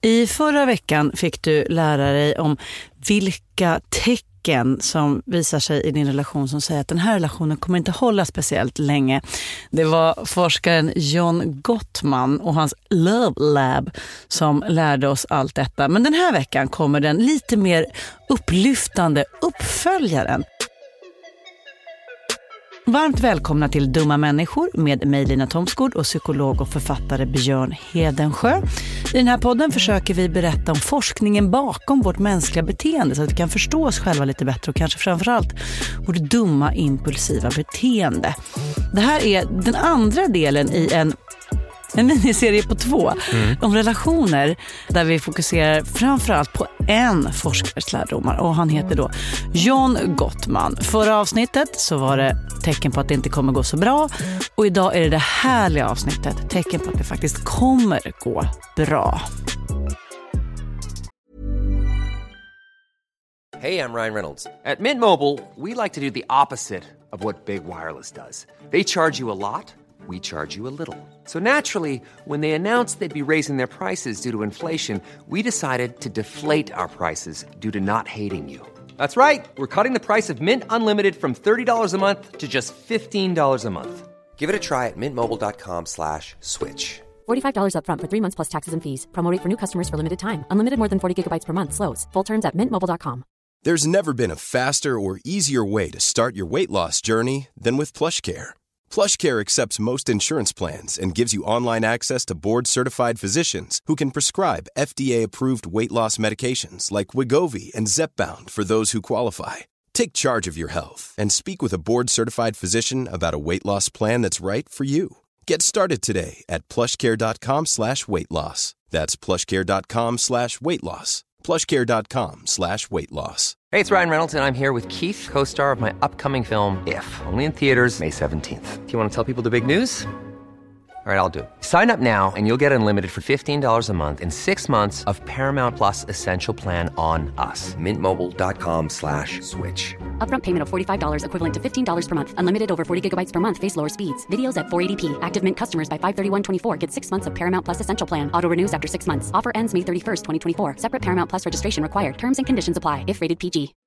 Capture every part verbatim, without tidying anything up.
I förra veckan fick du lära dig om vilka tecken som visar sig i din relation som säger att den här relationen kommer inte hålla speciellt länge. Det var forskaren John Gottman och hans Love Lab som lärde oss allt detta. Men den här veckan kommer den lite mer upplyftande uppföljaren. Varmt välkomna till Dumma människor med mig Lina Thomsgård och psykolog och författare Björn Hedensjö. I den här podden försöker vi berätta om forskningen bakom vårt mänskliga beteende så att vi kan förstå oss själva lite bättre och kanske framförallt vårt dumma impulsiva beteende. Det här är den andra delen i en En miniserie på två mm. om relationer där vi fokuserar framförallt på en forskares lärdomar och han heter då John Gottman. Förra avsnittet så var det tecken på att det inte kommer gå så bra och idag är det det härliga avsnittet, tecken på att det faktiskt kommer gå bra. Hey, I'm Ryan Reynolds. At Mint Mobile, we like to do the opposite of what Big Wireless does. They charge you a lot. We charge you a little. So naturally, when they announced they'd be raising their prices due to inflation, we decided to deflate our prices due to not hating you. That's right. We're cutting the price of Mint Unlimited from thirty dollars a month to just fifteen dollars a month. Give it a try at mintmobile.com slash switch. forty-five dollars up front for three months plus taxes and fees. Promo rate for new customers for limited time. Unlimited more than forty gigabytes per month. Slows full terms at mint mobile dot com. There's never been a faster or easier way to start your weight loss journey than with PlushCare. PlushCare accepts most insurance plans and gives you online access to board-certified physicians who can prescribe F D A-approved weight loss medications like Wegovy and Zepbound for those who qualify. Take charge of your health and speak with a board-certified physician about a weight loss plan that's right for you. Get started today at plushcare.com slash weight loss. That's plushcare.com slash weight loss. plushcare.com slash weight loss. Hey, it's Ryan Reynolds, and I'm here with Keith, co-star of my upcoming film, If, only in theaters May seventeenth. Do you want to tell people the big news? All right, I'll do it. Sign up now and you'll get unlimited for fifteen dollars a month and six months of Paramount Plus Essential Plan on us. Mintmobile.com slash switch. Upfront payment of forty-five dollars equivalent to fifteen dollars per month. Unlimited over forty gigabytes per month. Face lower speeds. Videos at four eighty p. Active Mint customers by five thirty-one twenty-four get six months of Paramount Plus Essential Plan. Auto renews after six months. Offer ends May thirty-first, twenty twenty-four. Separate Paramount Plus registration required. Terms and conditions apply if rated P G.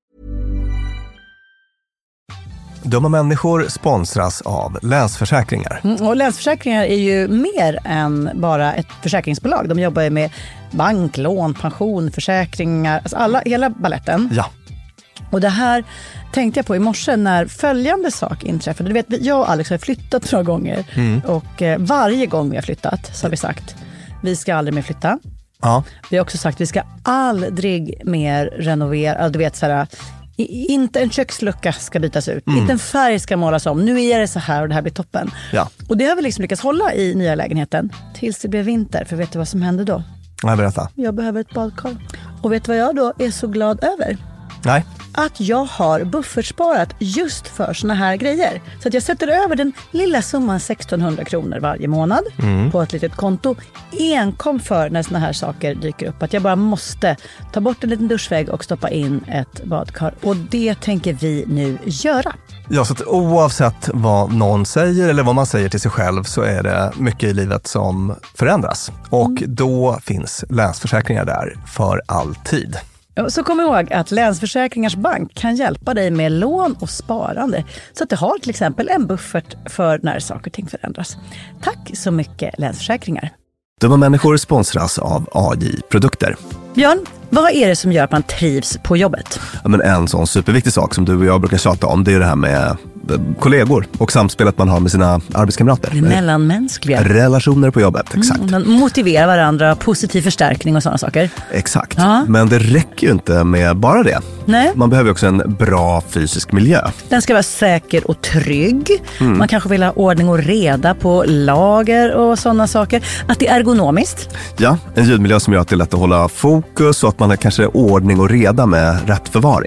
Dumma människor sponsras av Länsförsäkringar. Mm, och Länsförsäkringar är ju mer än bara ett försäkringsbolag. De jobbar ju med bank, lån, pension, försäkringar, alltså alla, hela balletten. Ja. Och det här tänkte jag på i morse när följande sak inträffade. Du vet, jag och Alex har flyttat några gånger. Mm. Och eh, varje gång vi har flyttat så har vi sagt, vi ska aldrig mer flytta. Ja. Vi har också sagt, vi ska aldrig mer renovera. Du vet så här, inte en kökslucka ska bytas ut. Mm. Inte en färg ska målas om. Nu är det så här och det här blir toppen. Ja. Och det har vi liksom lyckats hålla i nya lägenheten. Tills det blev vinter. För vet du vad som hände då? Nej, berätta. Jag behöver ett badkar. Och vet du vad jag då är så glad över? Nej. Att jag har buffertsparat just för såna här grejer. Så att jag sätter över den lilla summan sextonhundra kronor varje månad mm. på ett litet konto. Enkom för när såna här saker dyker upp. Att jag bara måste ta bort en liten duschvägg och stoppa in ett badkar. Och det tänker vi nu göra. Ja, så att oavsett vad någon säger eller vad man säger till sig själv så är det mycket i livet som förändras. Och mm. då finns Länsförsäkringar där för alltid. Så kom ihåg att Länsförsäkringars bank kan hjälpa dig med lån och sparande så att du har till exempel en buffert för när saker och ting förändras. Tack så mycket Länsförsäkringar. Dumma människor sponsras av A J-produkter. Björn, vad är det som gör att man trivs på jobbet? Ja, men en sån superviktig sak som du och jag brukar tjata om, det är det här med kollegor och samspelet man har med sina arbetskamrater. Det mellanmänskliga. Relationer på jobbet, exakt. Mm, man motiverar varandra, positiv förstärkning och sådana saker. Exakt, ja. Men det räcker ju inte med bara det. Nej. Man behöver också en bra fysisk miljö. Den ska vara säker och trygg. Mm. Man kanske vill ha ordning och reda på lager och sådana saker. Att det är ergonomiskt. Ja, en ljudmiljö som gör att det är lätt att hålla fokus och att man har kanske ordning och reda med rätt förvaring.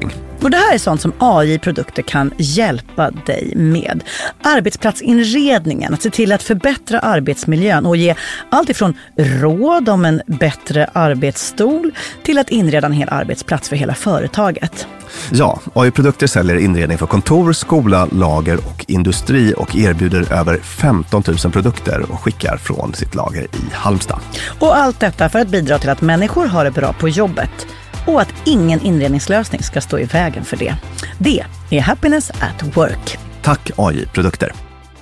Och det här är sånt som A I-produkter kan hjälpa dig med. Arbetsplatsinredningen, att se till att förbättra arbetsmiljön och ge allt ifrån råd om en bättre arbetsstol till att inreda en hel arbetsplats för hela företaget. Ja, A I-produkter säljer inredning för kontor, skola, lager och industri och erbjuder över femton tusen produkter och skickar från sitt lager i Halmstad. Och allt detta för att bidra till att människor har det bra på jobbet och att ingen inredningslösning ska stå i vägen för det. Det är Happiness at Work. Tack A I-produkter.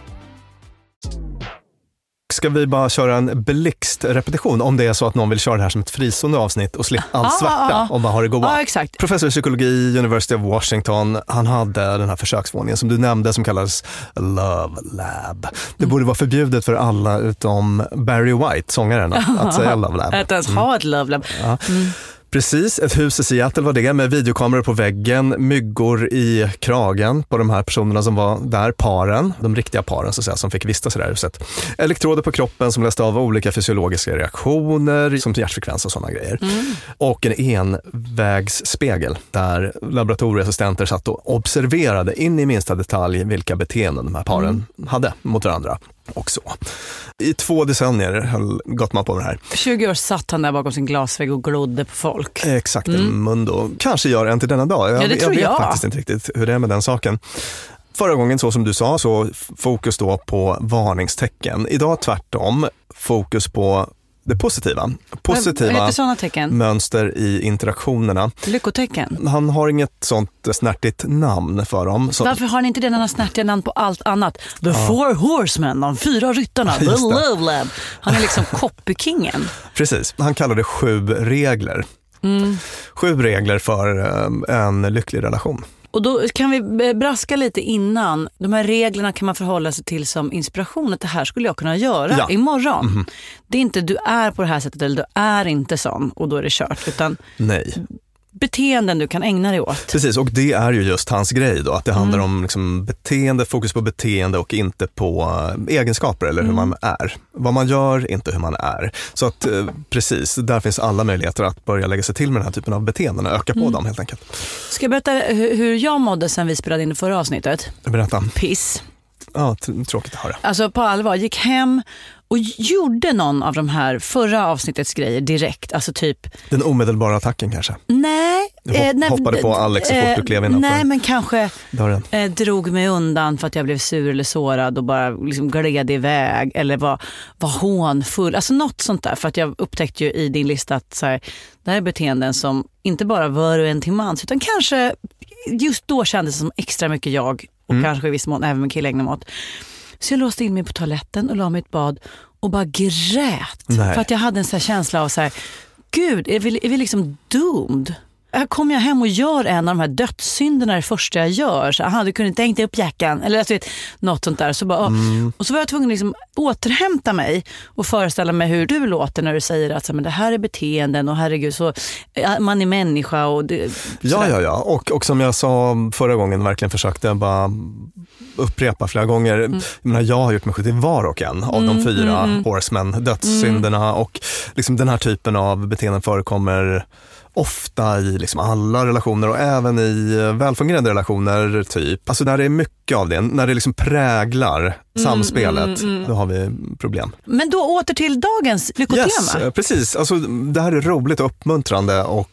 Ska vi bara köra en blixtrepetition om det är så att någon vill köra det här som ett fristående avsnitt och slippa all svärta om man har det goda. Ja, exakt. Professor i psykologi, University of Washington, han hade den här försöksvåningen som du nämnde som kallades Love Lab. Det borde vara förbjudet för alla utom Barry White, sångaren, att säga Love Lab. Att ens ha ett Love Lab. Ja. Mm. Precis, ett hus i Seattle var det med videokameror på väggen, myggor i kragen på de här personerna som var där, paren, de riktiga paren så att säga, som fick vistas i det här huset. Elektroder på kroppen som läste av olika fysiologiska reaktioner som hjärtfrekvens och sådana grejer. Mm. Och en envägsspegel där laboratorieassistenter satt och observerade in i minsta detalj vilka beteenden de här paren mm. hade mot varandra. Och så. I två decennier höll Gottman på med det här. tjugo år satt han där bakom sin glasvägg och glodde på folk. Exakt, en mm. mundo. Kanske gör en till denna dag. Jag, ja, det jag tror vet jag. faktiskt inte riktigt hur det är med den saken. Förra gången, så som du sa, så fokus då på varningstecken. Idag tvärtom, fokus på det positiva. Positiva mönster i interaktionerna. Lyckotecken. Han har inget sånt snärtigt namn för dem. Så... Varför har ni inte denna snärtiga namn på allt annat? The ja. Four Horsemen, de fyra ryttarna, The Love Lab. Han är liksom copykingen. Precis, han kallar det sju regler. Mm. Sju regler för en lycklig relation. Och då kan vi braska lite innan. De här reglerna kan man förhålla sig till som inspiration. Att det här skulle jag kunna göra ja. imorgon. Mm. Det är inte du är på det här sättet eller du är inte sån och då är det kört. Utan nej. Beteenden du kan ägna dig åt. Precis, och det är ju just hans grej då. Att det handlar mm. om liksom beteende, fokus på beteende och inte på egenskaper eller mm. hur man är. Vad man gör, inte hur man är. Så att precis, där finns alla möjligheter att börja lägga sig till med den här typen av beteenden och öka på mm. dem helt enkelt. Ska jag berätta hur jag mådde sen vi spelade in det förra avsnittet? Berätta. Piss. Ja, t- tråkigt att höra. Alltså på allvar, gick hem och gjorde någon av de här förra avsnittets grejer direkt. Alltså typ... Den omedelbara attacken kanske? Nej. Du hopp, eh, hoppade nej, på Alex så fort eh, du klev innanför. Nej, men kanske eh, drog mig undan för att jag blev sur eller sårad och bara liksom gled iväg. Eller var, var hånfull. Alltså något sånt där. För att jag upptäckte ju i din lista att så här, det här är beteenden som inte bara var och en till mans. Utan kanske just då kändes det som extra mycket jag. Och mm. kanske i viss mån även med killägna mat. Så jag låste in mig på toaletten och la mig i ett bad och bara grät. Nej. För att jag hade en sån här känsla av så här, gud, är vi, är vi liksom doomed? Här kommer jag hem och gör en av de här dödssynderna det första jag gör. Så aha, du kunde inte hänga upp jackan. Eller alltså, vet, något sånt där. Så bara, mm. Och så var jag tvungen att liksom återhämta mig och föreställa mig hur du låter när du säger att så, men det här är beteenden och herregud, så man är människa. Och det, ja, ja, ja. Och, och som jag sa förra gången, verkligen försökte jag bara upprepa flera gånger. Mm. Jag menar, jag har gjort mig till var och en av mm, de fyra mm, horsemen, dödssynderna. Mm. Och liksom den här typen av beteenden förekommer ofta i liksom alla relationer och även i välfungerande relationer typ. Alltså där det är mycket av det, när det liksom präglar mm, samspelet, mm, mm. då har vi problem. Men då åter till dagens lyckotema. Yes, precis. Alltså det här är roligt och uppmuntrande och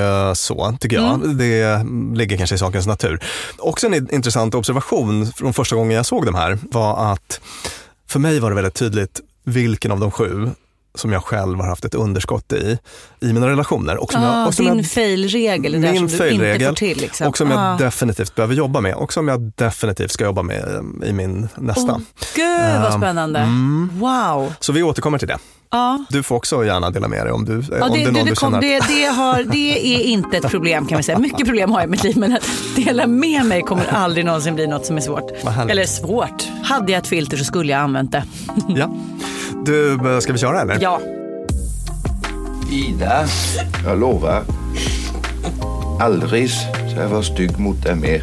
så, tycker jag. Mm. Det ligger kanske i sakens natur. Också en intressant observation från första gången jag såg de här var att för mig var det väldigt tydligt vilken av de sju som jag själv har haft ett underskott i i mina relationer. Och som ah, jag, och som din jag, failregel är min där som du inte får till. Liksom. Och som ah. jag definitivt behöver jobba med. Och som jag definitivt ska jobba med i min nästa. Oh, gud vad spännande. Um, mm. Wow. Så vi återkommer till det. Ja. Du får också gärna dela med dig om, du, ja, om det, det är någon det, det du kom, känner. Det, det, har, det är inte ett problem kan vi säga. Mycket problem har jag i mitt liv, men att dela med mig kommer aldrig någonsin bli något som är svårt. Eller svårt. Hade jag ett filter så skulle jag använt det. Ja. Du, ska vi köra eller? Ja. Ida, jag lovar. Aldrig ska jag vara stygg mot dig mer.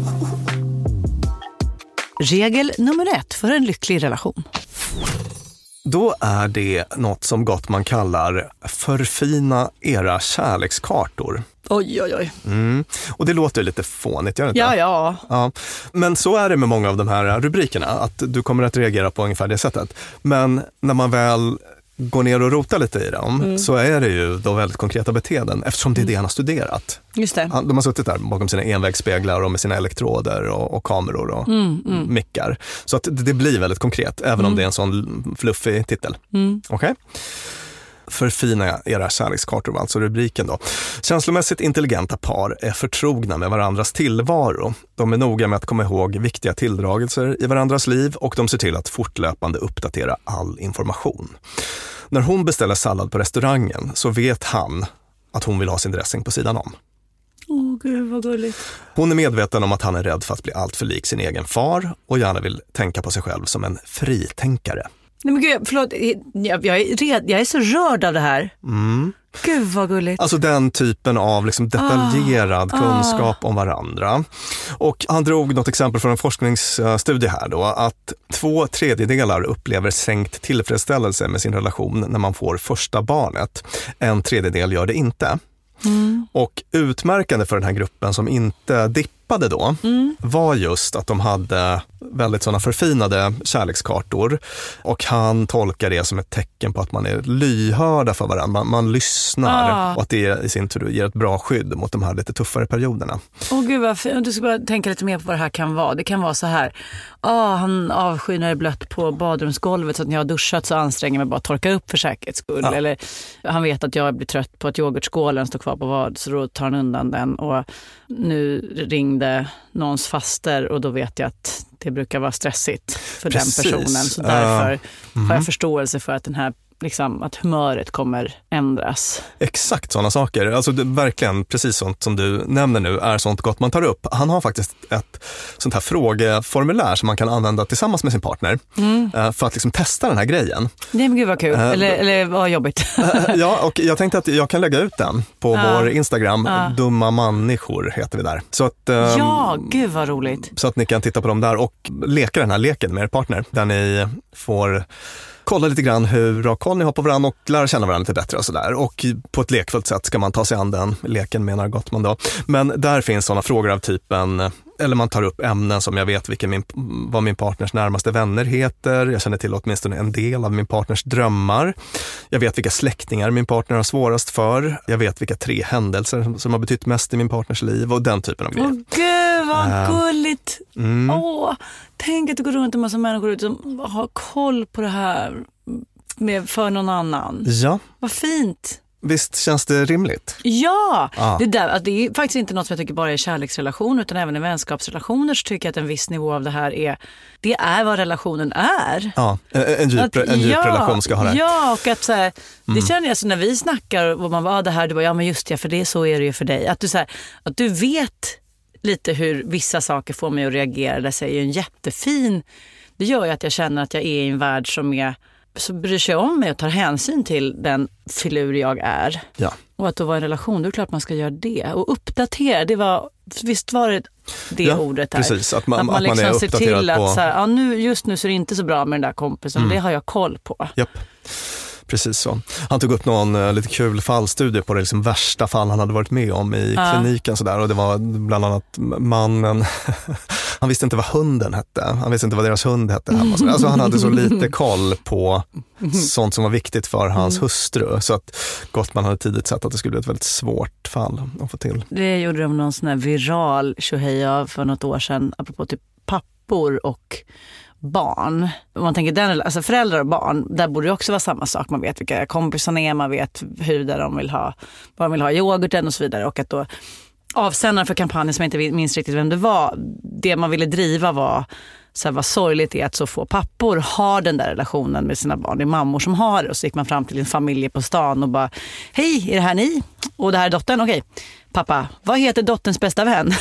Regel nummer ett för en lycklig relation. Då är det något som Gottman kallar förfina era kärlekskartor. Oj, oj, oj. Mm. Och det låter lite fånigt, gör det inte? Ja, ja. ja. Men så är det med många av de här rubrikerna, att du kommer att reagera på ungefär det sättet. Men när man väl går ner och rotar lite i dem mm. så är det ju då väldigt konkreta beteenden eftersom det är det han har studerat. Just det. Han, de har suttit där bakom sina envägsspeglar och med sina elektroder och, och kameror och mm, mm. mickar. Så att det, det blir väldigt konkret även mm. om det är en sån fluffig titel. Mm. Okej? Okay? Förfina era kärlekskartor var alltså rubriken då. Känslomässigt intelligenta par är förtrogna med varandras tillvaro. De är noga med att komma ihåg viktiga tilldragelser i varandras liv och de ser till att fortlöpande uppdatera all information. När hon beställer sallad på restaurangen så vet han att hon vill ha sin dressing på sidan om. Åh oh, gud vad gulligt. Hon är medveten om att han är rädd för att bli allt för lik sin egen far och gärna vill tänka på sig själv som en fritänkare. Nej men gud, förlåt, jag, jag, är, red, jag är så rörd av det här. Mm. Gud vad gulligt. Alltså den typen av liksom detaljerad ah, kunskap ah. om varandra. Och han drog något exempel från en forskningsstudie här då, att två tredjedelar upplever sänkt tillfredsställelse med sin relation när man får första barnet. En tredjedel gör det inte. Mm. Och utmärkande för den här gruppen som inte dippade då mm. var just att de hade väldigt sådana förfinade kärlekskartor och han tolkar det som ett tecken på att man är lyhörda för varandra, man, man lyssnar ah. och att det i sin tur ger ett bra skydd mot de här lite tuffare perioderna. Åh gud vad fint, du ska bara tänka lite mer på vad det här kan vara. Det kan vara så här, ah, han avskyr när det är blött på badrumsgolvet så att när jag har duschat så anstränger jag mig bara att torka upp för säkerhets skull. Ja. Eller han vet att jag blir trött på att yoghurtskålen står kvar på vad så då tar han undan den och nu ringde någons faster och då vet jag att det brukar vara stressigt för Precis. den personen. Så därför uh, mm. har jag förståelse för att den här liksom, att humöret kommer ändras. Exakt sådana saker. Alltså det, verkligen precis sånt som du nämner nu är sånt gott man tar upp. Han har faktiskt ett sånt här frågeformulär som man kan använda tillsammans med sin partner mm. för att liksom testa den här grejen. Nej men gud vad kul. Uh, eller, eller vad jobbigt. Ja, och jag tänkte att jag kan lägga ut den på uh, vår Instagram. Uh. Dumma människor heter vi där. Så att, um, ja, gud vad roligt. Så att ni kan titta på dem där och leka den här leken med er partner. Där ni får kolla lite grann hur bra koll ni har på varandra och lära känna varandra lite bättre och sådär. Och på ett lekfullt sätt ska man ta sig an den leken, menar Gottman då. Men där finns sådana frågor av typen, eller man tar upp ämnen som jag vet vilken min, vad min partners närmaste vänner heter. Jag känner till åtminstone en del av min partners drömmar. Jag vet vilka släktingar min partner har svårast för. Jag vet vilka tre händelser som har betytt mest i min partners liv och den typen av grejer. Åh gud, vad gulligt! Mm. Åh, tänk att du går runt en massa människor som har koll på det här med för någon annan. Ja. Vad fint! Visst känns det rimligt? Ja, ah. det, där, alltså det är faktiskt inte något som jag tycker bara är kärleksrelation utan även i vänskapsrelationer så tycker jag att en viss nivå av det här är det är vad relationen är. Ja, en djup, att, en djup ja, relation ska ha det. Ja, och att så här, det mm. känner jag så när vi snackar och man bara, ah, det här, du bara, ja men just det, för det så är det ju för dig. Att du, så här, att du vet lite hur vissa saker får mig att reagera, det säger ju en jättefin, det gör ju att jag känner att jag är i en värld som är så bryr sig om mig och tar hänsyn till den filur jag är. Ja. Och att då vara en relation, då är det klart man ska göra det. Och uppdatera, det var, visst var det det ja, ordet där. Precis, att man, att man, att man liksom är ser uppdaterad till på... att så här, ja, nu, just nu så är det inte så bra med den där kompisen, mm. det har jag koll på. Japp. Precis så. Han tog upp någon uh, lite kul fallstudie på det liksom värsta fall han hade varit med om i ja. kliniken så där, och det var bland annat mannen han visste inte vad hunden hette. Han visste inte vad deras hund hette hemma. Alltså han hade så lite koll på sånt som var viktigt för hans hustru. Så att Gottman hade tidigt sett att det skulle bli ett väldigt svårt fall att få till. Det gjorde de någon sån här viral tjoheja för något år sedan apropå typ pappor och barn. Om man tänker den, alltså föräldrar och barn, där borde det också vara samma sak. Man vet vilka kompisarna är, man vet hur där de vill ha, vad de vill ha yoghurten och så vidare. Och att då avsändaren för kampanjen som jag inte minns riktigt vem det var, det man ville driva var så här, vad sorgligt är att så få pappor har den där relationen med sina barn. Det är mammor som har det. Och så gick man fram till en familj på stan och bara, hej, är det här ni? Och det här är dottern, okej. Pappa, vad heter dotterns bästa vän?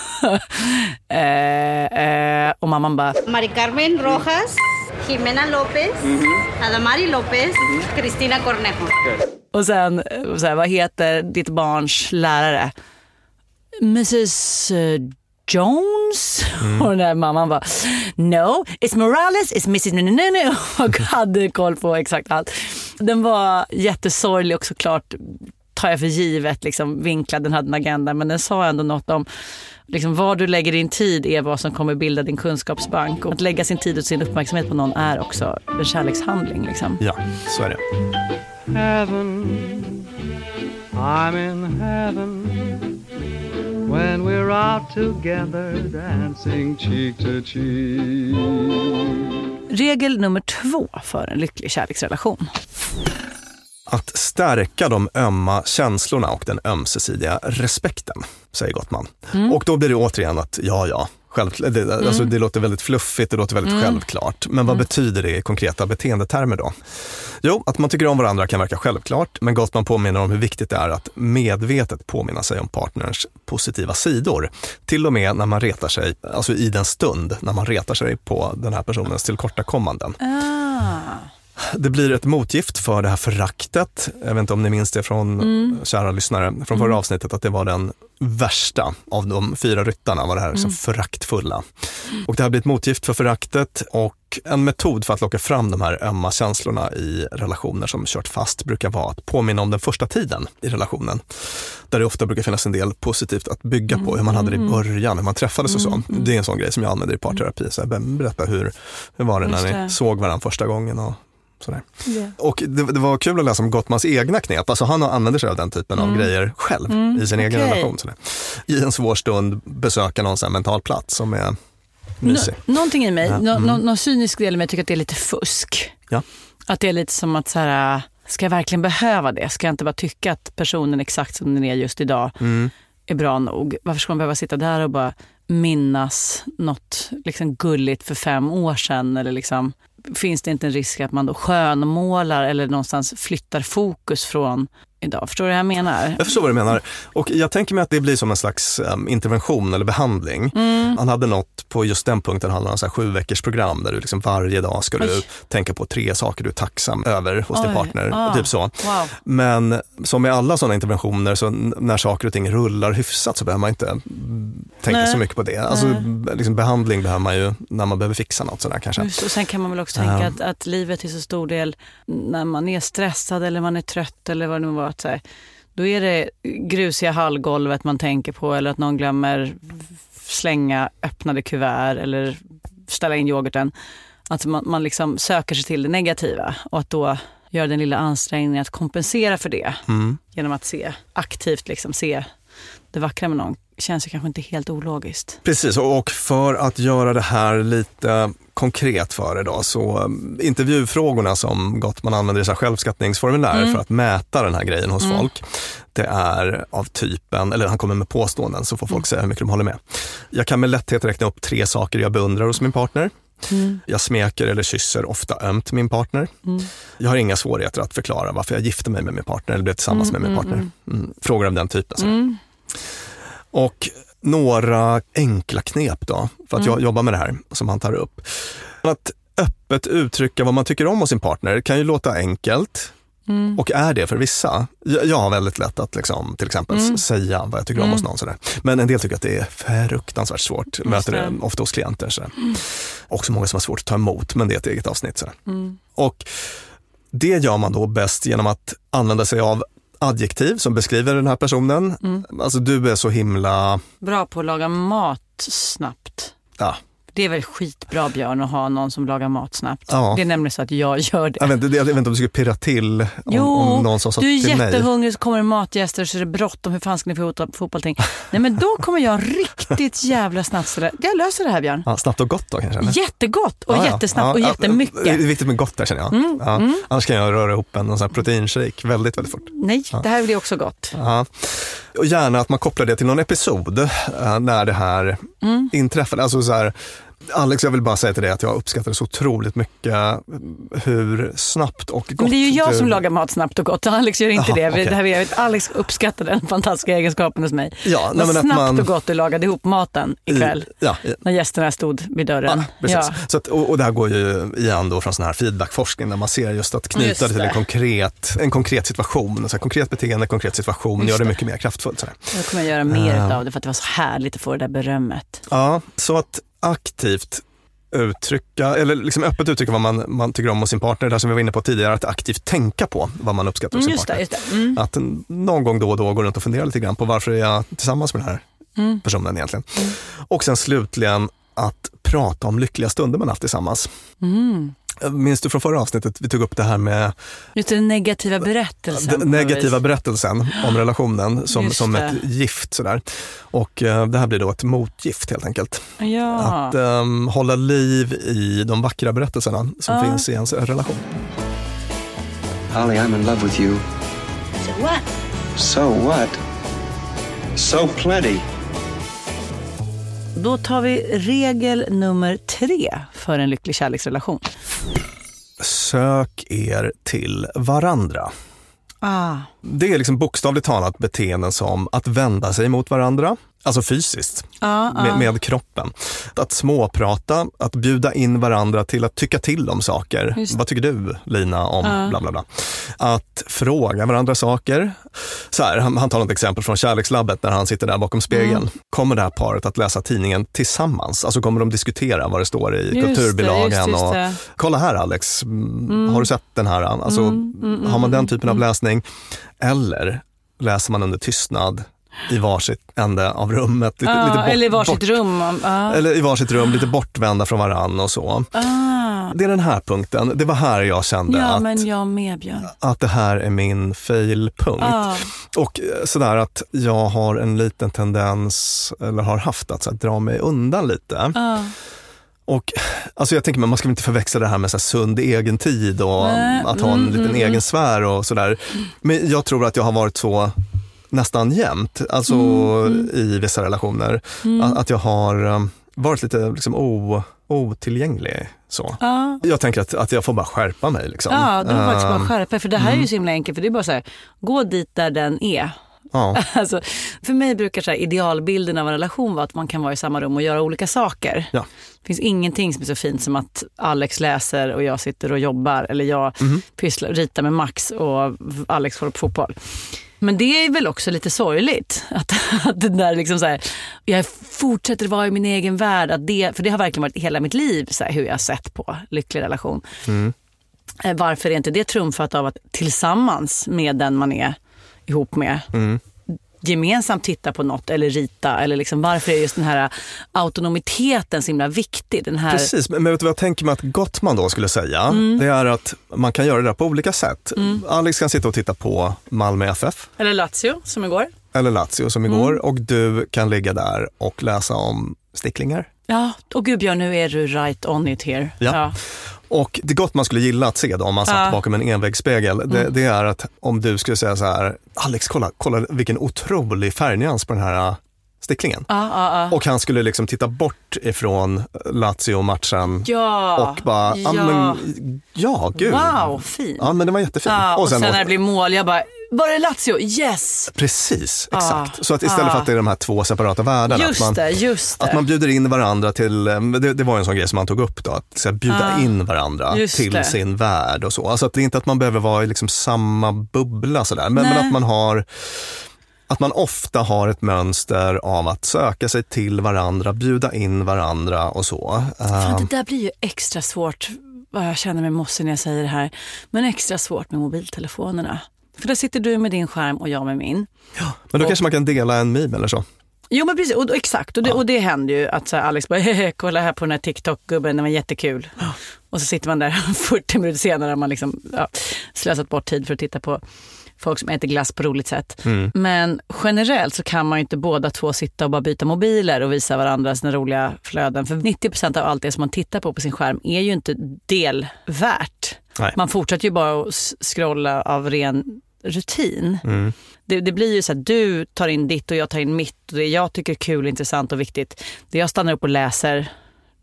eh, eh, och mamman bara, Mari Carmen Rojas, Jimena López, mm-hmm. Adamari López, mm-hmm. Cristina Cornejo. Och sen, så här, vad heter ditt barns lärare? missus Jones. Mm. Och den där mamman bara, no, it's Morales, it's missus No, no, no, no. Och hade koll på exakt allt. Den var jättesorglig och såklart tar jag för givet liksom, vinklad, den hade en agenda, men den sa ändå något om liksom, vad du lägger din tid är vad som kommer bilda din kunskapsbank, och att lägga sin tid och sin uppmärksamhet på någon är också en kärlekshandling liksom. Ja, så är det. Heaven, I'm in heaven when we're out together dancing cheek to cheek. Regel nummer två för en lycklig kärleksrelation. Att stärka de ömma känslorna och den ömsesidiga respekten, säger Gottman. Mm. Och då blir det återigen att ja, ja, självklart, det, mm. alltså, det låter väldigt fluffigt, det låter väldigt mm. självklart. Men vad mm. betyder det i konkreta beteendetermer då? Jo, att man tycker om varandra kan verka självklart, men Gottman påminner om hur viktigt det är att medvetet påminna sig om partners positiva sidor. Till och med när man retar sig, alltså i den stund när man retar sig på den här personens tillkortakommanden. Ah. Det blir ett motgift för det här föraktet. Jag vet inte om ni minns det från mm. kära lyssnare från förra mm. avsnittet, att det var den värsta av de fyra ryttarna, var det här liksom mm. föraktfulla. Och det här blir ett motgift för föraktet, och en metod för att locka fram de här ömma känslorna i relationer som kört fast brukar vara att påminna om den första tiden i relationen. Där det ofta brukar finnas en del positivt att bygga på, hur man hade det i början, hur man träffades och så. Det är en sån grej som jag använder i parterapi. Så jag berättar hur, hur var det när ni såg varandra första gången och sådär. Yeah. Och det, det var kul att läsa om Gottmans egna knep. Alltså han använder sig av den typen mm. av grejer själv mm. i sin okay. egen relation. Sådär. I en svår stund besöka någon sån här mental plats som är mysig. Nå- någonting i mig, ja. nå- mm. någon cynisk del av mig tycker att det är lite fusk. Ja. Att det är lite som att så här, ska jag verkligen behöva det? Ska jag inte bara tycka att personen exakt som den är just idag mm. är bra nog? Varför ska man behöva sitta där och bara minnas något liksom gulligt för fem år sedan? Eller liksom, finns det inte en risk att man då skönmålar eller någonstans flyttar fokus från idag? Förstår du vad jag menar? Jag förstår vad du menar. Och jag tänker mig att det blir som en slags um, intervention eller behandling. Mm. Han hade något på just den punkten, han hade en så här sju veckors program där du liksom varje dag ska Oj. du tänka på tre saker du är tacksam över hos Oj. din partner. Ah. Typ så. Wow. Men som med alla sådana interventioner, så när saker och ting rullar hyfsat så behöver man inte tänka Nej. så mycket på det. Alltså liksom, behandling behöver man ju när man behöver fixa något sådär kanske. Just, och sen kan man väl också tänka um. att, att livet är så stor del när man är stressad eller man är trött eller vad det nu var. Att, så här, då är det grusiga hallgolvet man tänker på, eller att någon glömmer slänga öppnade kuvert eller ställa in yoghurten. Att man, man liksom söker sig till det negativa, och att då göra den lilla ansträngningen att kompensera för det mm. genom att se aktivt liksom se det vackra med någon känns ju kanske inte helt ologiskt. Precis, och för att göra det här lite konkret för er då, så intervjufrågorna som Gottman använder i så här självskattningsformulär mm. för att mäta den här grejen hos mm. folk, det är av typen, eller han kommer med påståenden så får folk mm. säga hur mycket de håller med. Jag kan med lätthet räkna upp tre saker jag beundrar hos min partner. Mm. Jag smeker eller kysser ofta ömt min partner. Mm. Jag har inga svårigheter att förklara varför jag gifte mig med min partner eller blev tillsammans mm, med min partner. Mm. Frågor av den typen. Så. Mm. Och några enkla knep då, för att mm. jag jobbar med det här som han tar upp. Att öppet uttrycka vad man tycker om hos sin partner kan ju låta enkelt. Mm. Och är det för vissa. Jag, jag har väldigt lätt att liksom, till exempel mm. säga vad jag tycker om mm. hos någon. Sådär. Men en del tycker att det är fruktansvärt svårt. Jag möter det ofta hos klienter. Sådär. Mm. Också många som har svårt att ta emot, men det är ett eget avsnitt. Sådär. Mm. Och det gör man då bäst genom att använda sig av adjektiv som beskriver den här personen. Mm. Alltså du är så himla... bra på att laga mat snabbt. Ja. Det är väl skitbra, Björn, att ha någon som lagar mat snabbt. Ja. Det är nämligen så att jag gör det. Jag vet, jag vet inte om du skulle pirra till om, jo, om någon som sa till mig. Jo, du är jättehungrig, så kommer det matgäster så är det bråttom. Hur fan ska ni få ihop fotbollting? Nej, men då kommer jag riktigt jävla snabbt. Så jag löser det här, Björn. Ja, snabbt och gott då kanske? Eller? Jättegott och ja, jättesnabbt ja, och ja, jättemycket. Det är viktigt med gott där, känner jag. Mm, ja. mm. Annars kan jag röra ihop en, en sån här proteinshake väldigt, väldigt fort. Nej, ja. Det här blir också gott. Ja. Och gärna att man kopplar det till någon episod äh, när det här mm. inträffade. Alltså så här... Alex, jag vill bara säga till dig att jag uppskattar så otroligt mycket hur snabbt och gott. Men det är ju jag du... som lagar mat snabbt och gott. Alex gör inte Aha, det. okay. det här, jag vet, Alex uppskattar den fantastiska egenskapen hos mig. Ja, nej, men snabbt att man... och gott du lagade ihop maten ikväll. I, ja, i... När gästerna stod vid dörren. Ja, precis. Ja. Så att, och, och det här går ju igen då från sån här feedbackforskning där man ser just att knyta just det till det. en konkret, en konkret situation. En så här konkret beteende, konkret situation Just gör det det. mycket mer kraftfullt. Så här. Jag kommer göra mer uh, av det för att det var så härligt att få det där berömmet. Ja, så att aktivt uttrycka, eller liksom öppet uttrycka vad man, man tycker om hos sin partner, där som vi var inne på tidigare, att aktivt tänka på vad man uppskattar hos sin Just partner. det, just det. Mm. Att någon gång då och då går runt och fundera lite grann på varför är jag tillsammans med den här Mm. personen egentligen. Mm. Och sen slutligen att prata om lyckliga stunder man haft tillsammans. Mm. Minns du från förra avsnittet, vi tog upp det här med Just den negativa berättelsen. den negativa berättelsen om relationen som, som ett gift sådär. Och uh, det här blir då ett motgift helt enkelt. Ja. Att um, hålla liv i de vackra berättelserna som Ja. finns i ens relation. Holly, I'm in love with you. So what? So what? So plenty. Då tar vi regel nummer tre för en lycklig kärleksrelation. Sök er till varandra. Ah. Det är liksom bokstavligt talat beteenden som att vända sig mot varandra, alltså fysiskt, Ah, ah. med, med kroppen. Att småprata, att bjuda in varandra till att tycka till om saker. Just. Vad tycker du, Lina, om Ah. bla bla bla. Att fråga varandra saker. Så här, han, han tar ett exempel från Kärlekslabbet när han sitter där bakom spegeln. Mm. Kommer det här paret att läsa tidningen tillsammans? Alltså kommer de diskutera vad det står i Just det, kulturbilagan? just, just och det. kolla här Alex, mm. har du sett den här? Alltså, Mm, mm, har man den mm, typen av läsning? Eller läser man under tystnad i varsitt ände av rummet? Lite, Ah, lite bort, eller i varsitt bort, rum. Ah. Eller i varsitt rum, lite bortvända från varann och så. Ah. Det är den här punkten, det var här jag kände Ja, att, men jag med, Björn. att det här är min failpunkt. Ah. Och sådär att jag har en liten tendens, eller har haft att så här, dra mig undan lite. Ah. Och alltså jag tänker, man ska inte förväxla det här med så här sund egen tid och Nej. att ha en Mm, liten mm, egen sfär och sådär. Men jag tror att jag har varit så nästan jämt, alltså Mm, i vissa relationer, Mm. att, att jag har um, varit lite liksom o, otillgänglig. Så. Ah. Jag tänker att, att jag får bara skärpa mig. Liksom. Ja, du får faktiskt bara Um, skärpa. För det här är ju mm. så himla enkelt. För det är bara så här, gå dit där den är. Ja. Alltså, för mig brukar så här, idealbilden av en relation vara att man kan vara i samma rum och göra olika saker. Ja. Det finns ingenting som är så fint som att Alex läser och jag sitter och jobbar. Eller jag Mhm. pysslar, ritar med Max och Alex kollar på fotboll. Men det är väl också lite sorgligt att, att det där liksom så här, jag fortsätter vara i min egen värld, att det, för det har verkligen varit hela mitt liv så här, hur jag har sett på lycklig relation. Mm. Eh, Varför är inte det trumfat av att tillsammans med den man är ihop med Mm. gemensamt titta på något eller rita, eller liksom, varför är just den här autonomiteten så himla viktig? Den här... Precis, men vet du vad jag tänker mig att Gottman då skulle säga? Mm. Det är att man kan göra det där på olika sätt. Mm. Alex kan sitta och titta på Malmö F F. Eller Lazio, som igår. Eller Lazio som Mm. igår. Och du kan ligga där och läsa om sticklingar. Ja, och gud Björn, nu är du right on it here. Ja. Ja. Och det gott man skulle gilla att se då, om man satt Ja. bakom en envägsspegel, det, Mm. det är att om du skulle säga så här: Alex, kolla, kolla vilken otrolig färgnyans på den här sticklingen. Ja, ja, ja. Och han skulle liksom titta bort ifrån Lazio-matchen Ja, och bara, ja, ja. men, ja gud. Wow, fin. Ja, men det var jättefint. Ja, och sen, åt- när det blir mål, jag bara, var det Lazio? Yes! Precis, Ah, exakt. Så att istället ah. för att det är de här två separata världarna, Just att man, det, just det. att man bjuder in varandra till, det, det var ju en sån grej som man tog upp då, att så här, bjuda Ah, in varandra just till det. sin värld och så. Alltså att det är inte att man behöver vara i liksom samma bubbla sådär, men, Nej. men att man har, att man ofta har ett mönster av att söka sig till varandra, bjuda in varandra och så. Fan, Um, det där blir ju extra svårt, vad jag känner mig mossig när jag säger det här, men extra svårt med mobiltelefonerna. För där sitter du med din skärm och jag med min. men då och- kanske man kan dela en meme eller så. Jo men precis, och, och, exakt. Och det, Ja. och det händer ju att så här, Alex bara, hehe, kolla här på den här TikTok-gubben, den var jättekul. Och så sitter man där fyrtio minuter senare och man liksom ja, slösat bort tid för att titta på folk som äter glass på roligt sätt. Mm. Men generellt så kan man ju inte båda två sitta och bara byta mobiler och visa varandra sina roliga flöden. För nittio procent av allt det som man tittar på på sin skärm är ju inte delvärt. Nej. Man fortsätter ju bara att s- scrolla av ren rutin. Mm. Det, det blir ju så att du tar in ditt och jag tar in mitt, och det jag tycker är kul, intressant och viktigt, det jag stannar upp och läser,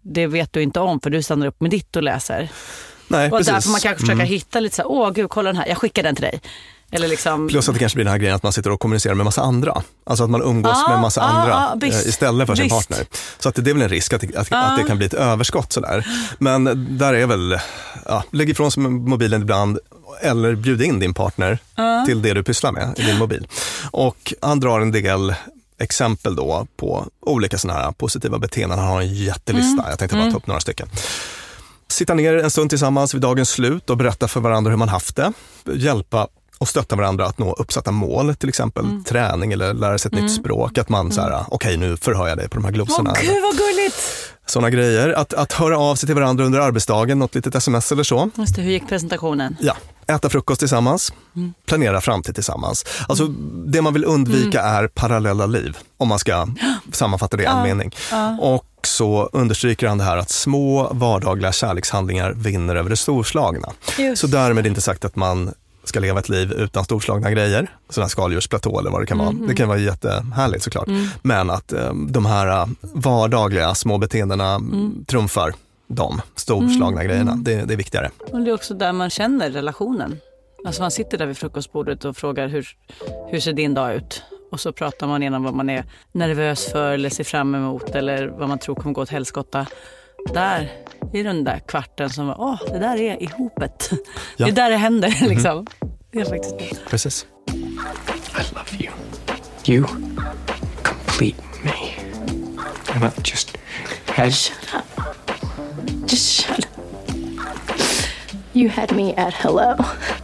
det vet du inte om för du stannar upp med ditt och läser. Nej, och precis. därför man kanske försöka mm. hitta lite så här, åh gud, kolla den här, jag skickar den till dig. Eller liksom... Plus att det kanske blir den här grejen att man sitter och kommunicerar med massa andra. Alltså att man umgås ah, med massa ah, andra ah, visst, istället för sin visst. partner. Så att det är väl en risk att, att, ah. att det kan bli ett överskott sådär. Men där är väl, ja, lägg ifrån sig mobilen ibland eller bjud in din partner ah. till det du pysslar med i din mobil. Och han drar en del exempel då på olika sådana här positiva beteenden. Han har en jättelista, mm. jag tänkte bara ta upp mm. några stycken. Sitta ner en stund tillsammans vid dagens slut och berätta för varandra hur man haft det. Hjälpa och stötta varandra att nå uppsatta mål, till exempel mm. träning eller lära sig ett mm. nytt språk. Att man så här, okej okay, nu förhör jag dig på de här glosorna. Åh gud vad gulligt! Sådana grejer. Att, att höra av sig till varandra under arbetsdagen, något litet sms eller så. Just det, hur gick presentationen? Ja, äta frukost tillsammans, mm. planera framtid tillsammans. Alltså mm. det man vill undvika mm. är parallella liv, om man ska sammanfatta det i en ja. mening. Ja. Och så understryker han det här att små vardagliga kärlekshandlingar vinner över det storslagna. Just. Så därmed inte sagt att man ska leva ett liv utan storslagna grejer. Sådana skaldjursplatå eller vad det kan vara. Mm. Det kan vara jättehärligt såklart. Mm. Men att um, de här vardagliga små beteendena mm. trumfar de storslagna mm. grejerna. Det, det är viktigare. Och det är också där man känner relationen. Alltså man sitter där vid frukostbordet och frågar hur, hur ser din dag ut? Och så pratar man igenom vad man är nervös för eller ser fram emot eller vad man tror kommer gå åt helskotta. Där i den där kvarten som var, åh, det där är ihopet. Ja. Det är där det händer mm-hmm. liksom. Det är faktiskt det. Precis. I love you. You complete me. I'm not just had... Shut up. Just shut up. You had me at hello.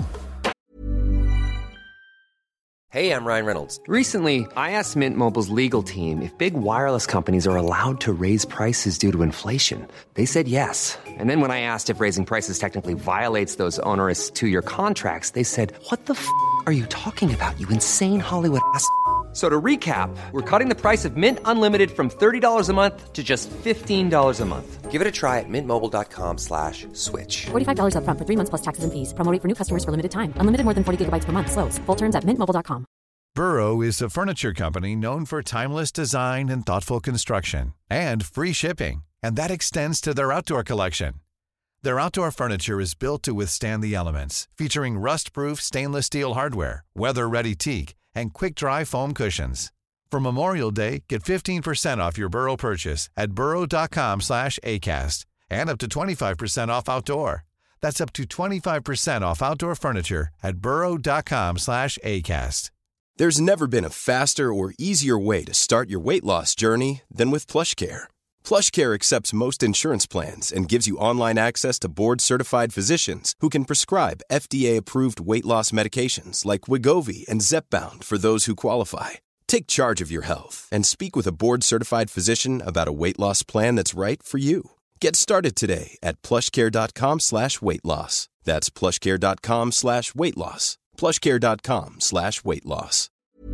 Hey, I'm Ryan Reynolds. Recently, I asked Mint Mobile's legal team if big wireless companies are allowed to raise prices due to inflation. They said yes. And then when I asked if raising prices technically violates those onerous two-year contracts, they said, what the f*** are you talking about, you insane Hollywood ass f- So to recap, we're cutting the price of Mint Unlimited from thirty dollars a month to just fifteen dollars a month. Give it a try at mintmobile.com slash switch. forty-five dollars up front for three months plus taxes and fees. Promo rate for new customers for limited time. Unlimited more than forty gigabytes per month. Slows full terms at mint mobile dot com. Burrow is a furniture company known for timeless design and thoughtful construction and free shipping. And that extends to their outdoor collection. Their outdoor furniture is built to withstand the elements, featuring rust-proof stainless steel hardware, weather-ready teak, and quick-dry foam cushions. For Memorial Day, get fifteen percent off your Burrow purchase at burrow.com slash ACAST and up to twenty-five percent off outdoor. That's up to twenty-five percent off outdoor furniture at burrow.com slash ACAST. There's never been a faster or easier way to start your weight loss journey than with PlushCare. PlushCare accepts most insurance plans and gives you online access to board-certified physicians who can prescribe F D A-approved weight loss medications like Wegovy and Zepbound for those who qualify. Take charge of your health and speak with a board-certified physician about a weight loss plan that's right for you. Get started today at plushcare.com slash weight loss. That's plushcare.com slash weight loss. plushcare.com slash weight loss.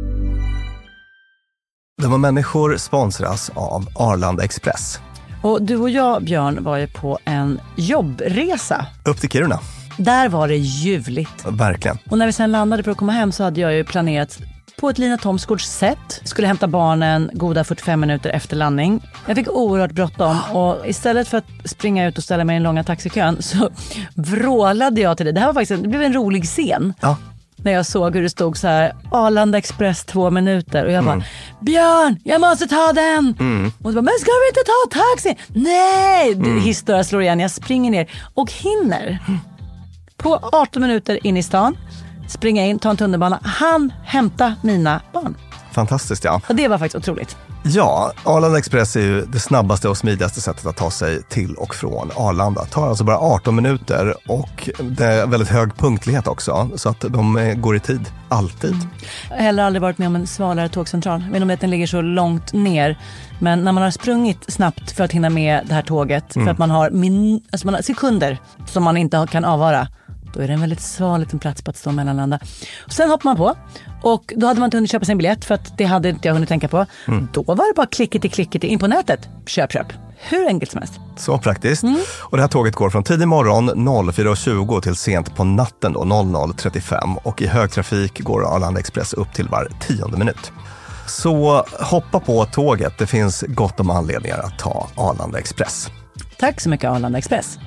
De var människor sponsras av Arlanda Express. Och du och jag, Björn, var ju på en jobbresa. Upp till Kiruna. Där var det ljuvligt. Verkligen. Och när vi sen landade för att komma hem så hade jag ju planerat på ett Lina Thomsgårds sätt. Skulle hämta barnen goda fyrtiofem minuter efter landning. Jag fick oerhört bråttom och istället för att springa ut och ställa mig i den långa taxikön så vrålade jag till det. Det här var faktiskt en, det blev en rolig scen. Ja. När jag såg hur det stod så här Arlanda Express två minuter och jag mm. bara, Björn, jag måste ta den. Mm. Och så bara, men ska vi inte ta taxi? Nej, mm. Historia slår igen. Jag springer ner och hinner på arton minuter in i stan springa in, ta en tunnelbana, han hämta mina barn. Fantastiskt, ja. Och det var faktiskt otroligt. Ja, Arlanda Express är ju det snabbaste och smidigaste sättet att ta sig till och från Arlanda. Det tar alltså bara arton minuter och det är väldigt hög punktlighet också. Så att de går i tid, alltid. Mm. Jag har heller aldrig varit med om en svalare tågcentral. Jag vet inte om den ligger så långt ner. Men när man har sprungit snabbt för att hinna med det här tåget. Mm. För att man har, min, alltså man har sekunder som man inte kan avvara. Då är det en väldigt sval liten plats på att stå mellanlanda. Och sen hoppar man på. Och då hade man inte hunnit köpa sin biljett för att det hade inte jag hunnit tänka på. Mm. Då var det bara klicket i klicket in på nätet. Köp, köp. Hur enkelt som helst. Så praktiskt. Mm. Och det här tåget går från tidig morgon fyra tjugo till sent på natten då noll noll trettiofem. Och i högtrafik går Arlanda Express upp till var tionde minut. Så hoppa på tåget. Det finns gott om anledningar att ta Arlanda Express. Tack så mycket Arlanda Express.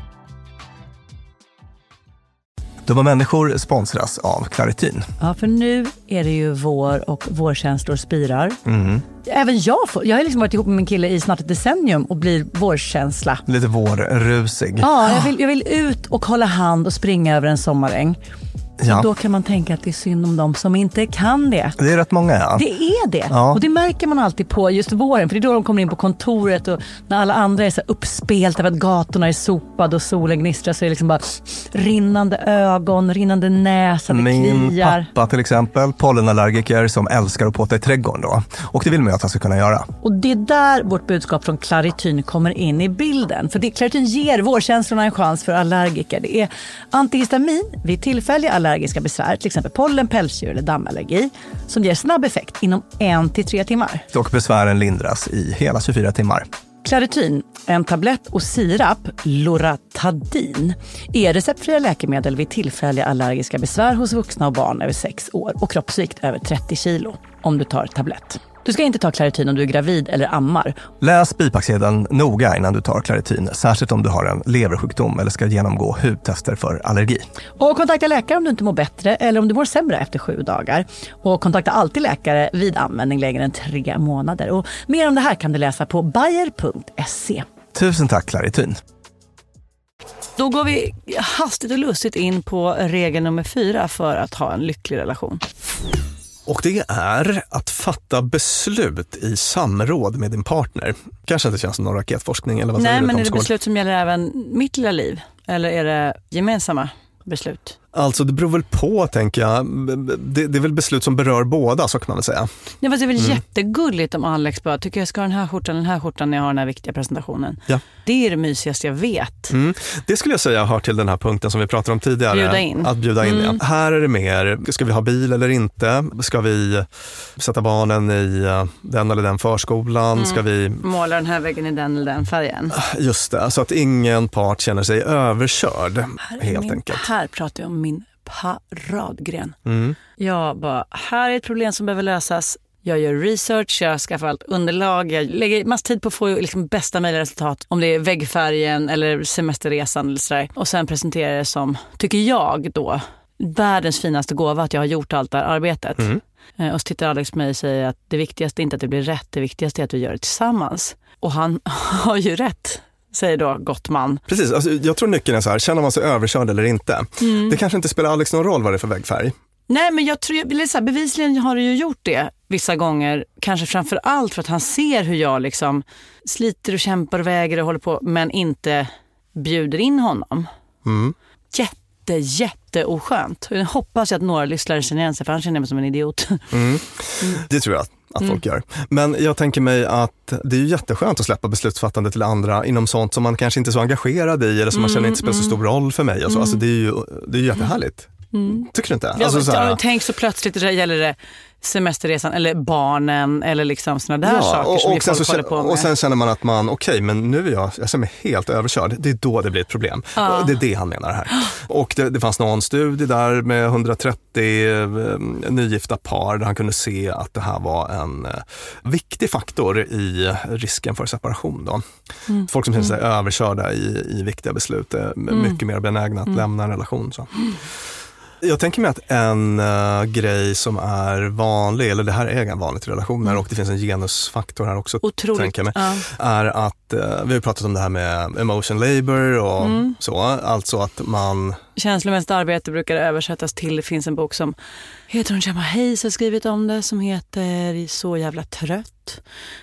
Dumma människor sponsras av Claritin. Ja, för nu är det ju vår och vårkänslor spirar. Mm. Även jag får, jag har liksom varit ihop med min kille i snart ett decennium och blir vårkänsla. Lite vårrusig. Ja, jag vill, jag vill ut och hålla hand och springa över en sommaräng. Ja. Och då kan man tänka att det är synd om dem som inte kan det. Det är rätt många, ja. Det är det. Ja. Och det märker man alltid på just våren. För det är då de kommer in på kontoret och när alla andra är så uppspelta för att gatorna är sopade och solen gnistrar så är det liksom bara rinnande ögon, rinnande näsa, det Min kliar. pappa till exempel, pollenallergiker som älskar att påta i trädgården då. Och det vill man ju att han ska kunna göra. Och det är där vårt budskap från Claritin kommer in i bilden. För det, Claritin ger vårkänslorna en chans för allergiker. Det är antihistamin vid tillfälliga allergiska besvär, till exempel pollen, pälsdjur eller dammallergi, som ger snabb effekt inom en till tre timmar. Och besvären lindras i hela tjugofyra timmar. Claritin, en tablett och sirap, Loratadin, är receptfria läkemedel vid tillfälliga allergiska besvär hos vuxna och barn över sex år och kroppsvikt över trettio kilo om du tar tablett. Du ska inte ta Claritin om du är gravid eller ammar. Läs bipacksedeln noga innan du tar Claritin, särskilt om du har en leversjukdom eller ska genomgå hudtester för allergi. Och kontakta läkare om du inte mår bättre eller om du mår sämre efter sju dagar. Och kontakta alltid läkare vid användning längre än tre månader. Och mer om det här kan du läsa på bayer punkt se. Tusen tack Claritin. Då går vi hastigt och lustigt in på regel nummer fyra för att ha en lycklig relation. Och det är att fatta beslut i samråd med din partner. Kanske inte känns som någon raketforskning eller vad säger Nej, du? men Tom är det Skål? beslut som gäller även mitt lilla liv? Eller är det gemensamma beslut? Alltså det beror väl på, tänker jag. Det, det är väl beslut som berör båda, så kan man väl säga. Det var väl Mm. jättegulligt om Alex bara tycker jag ska ha den här skjortan, den här skjortan när jag har den här viktiga presentationen. Ja. Det är det mysigaste jag vet. Mm. Det skulle jag säga hör till den här punkten som vi pratade om tidigare. Bjuda in. Att bjuda in, Mm. ja. Här är det mer, ska vi ha bil eller inte? Ska vi sätta barnen i den eller den förskolan? Mm. Ska vi... Måla den här väggen i den eller den färgen. Just det, så att ingen part känner sig överkörd, Här, helt min, enkelt. här pratar jag om min paradgren. Mm. Jag bara, här är ett problem som behöver lösas. Jag gör research, jag skaffar allt underlag. Jag lägger massa tid på att få liksom bästa möjliga resultat. Om det är väggfärgen eller semesterresan eller sådär. Och sen presenterar det som, tycker jag då, världens finaste gåva att jag har gjort allt det här arbetet. Mm. Eh, Och så tittar Alex på mig och säger att det viktigaste är inte att det blir rätt. Det viktigaste är att vi gör det tillsammans. Och han har ju rätt, säger då Gottman. Precis, alltså, jag tror nyckeln är så här, känner man sig överkörd eller inte? Mm. Det kanske inte spelar Alex någon roll vad det är för vägfärg. Nej, men jag tror, eller så här, bevisligen har du ju gjort det vissa gånger. Kanske framför allt för att han ser hur jag liksom sliter och kämpar och väger och håller på, men inte bjuder in honom. Mm. Jätte, jätte oskönt. Jag hoppas att några lyssnare känner igen sig, för han känner mig som en idiot. Mm. Det tror jag att folk Mm. gör. Men jag tänker mig att det är ju jätteskönt att släppa beslutsfattande till andra inom sånt som man kanske inte är så engagerad i eller som man Mm, känner inte spelar så stor roll för mig. Och så. Mm. Alltså, det är ju det är ju jättehärligt. Mm. Tycker du inte? Ja, Alltså, så här, ja, tänk så plötsligt det gäller det semesterresan eller barnen eller liksom såna där ja, saker och, som vi och, sen folk så, håller på med. och sen känner man att man, okej, okay, men nu är jag, jag känner mig helt överkörd. Det är då det blir ett problem. Ja. Och det är det han menar här. Och det, det fanns någon studie där med hundratrettio eh, nygifta par där han kunde se att det här var en eh, viktig faktor i risken för separation då. Mm. Folk som känner sig Mm. överkörda i, i viktiga beslut är Mm. mycket mer benägna att Mm. lämna en relation. Så. Jag tänker mig att en uh, grej som är vanlig, eller det här är en vanligt i relationer och det finns en genusfaktor här också, Otroligt, tänker jag mig, ja. är att uh, vi har pratat om det här med emotion labor och Mm. så, alltså att man... Känslomässigt arbete brukar översättas till, det finns en bok som heter hon Gemma Hayes har skrivit om det, som heter Så jävla trött.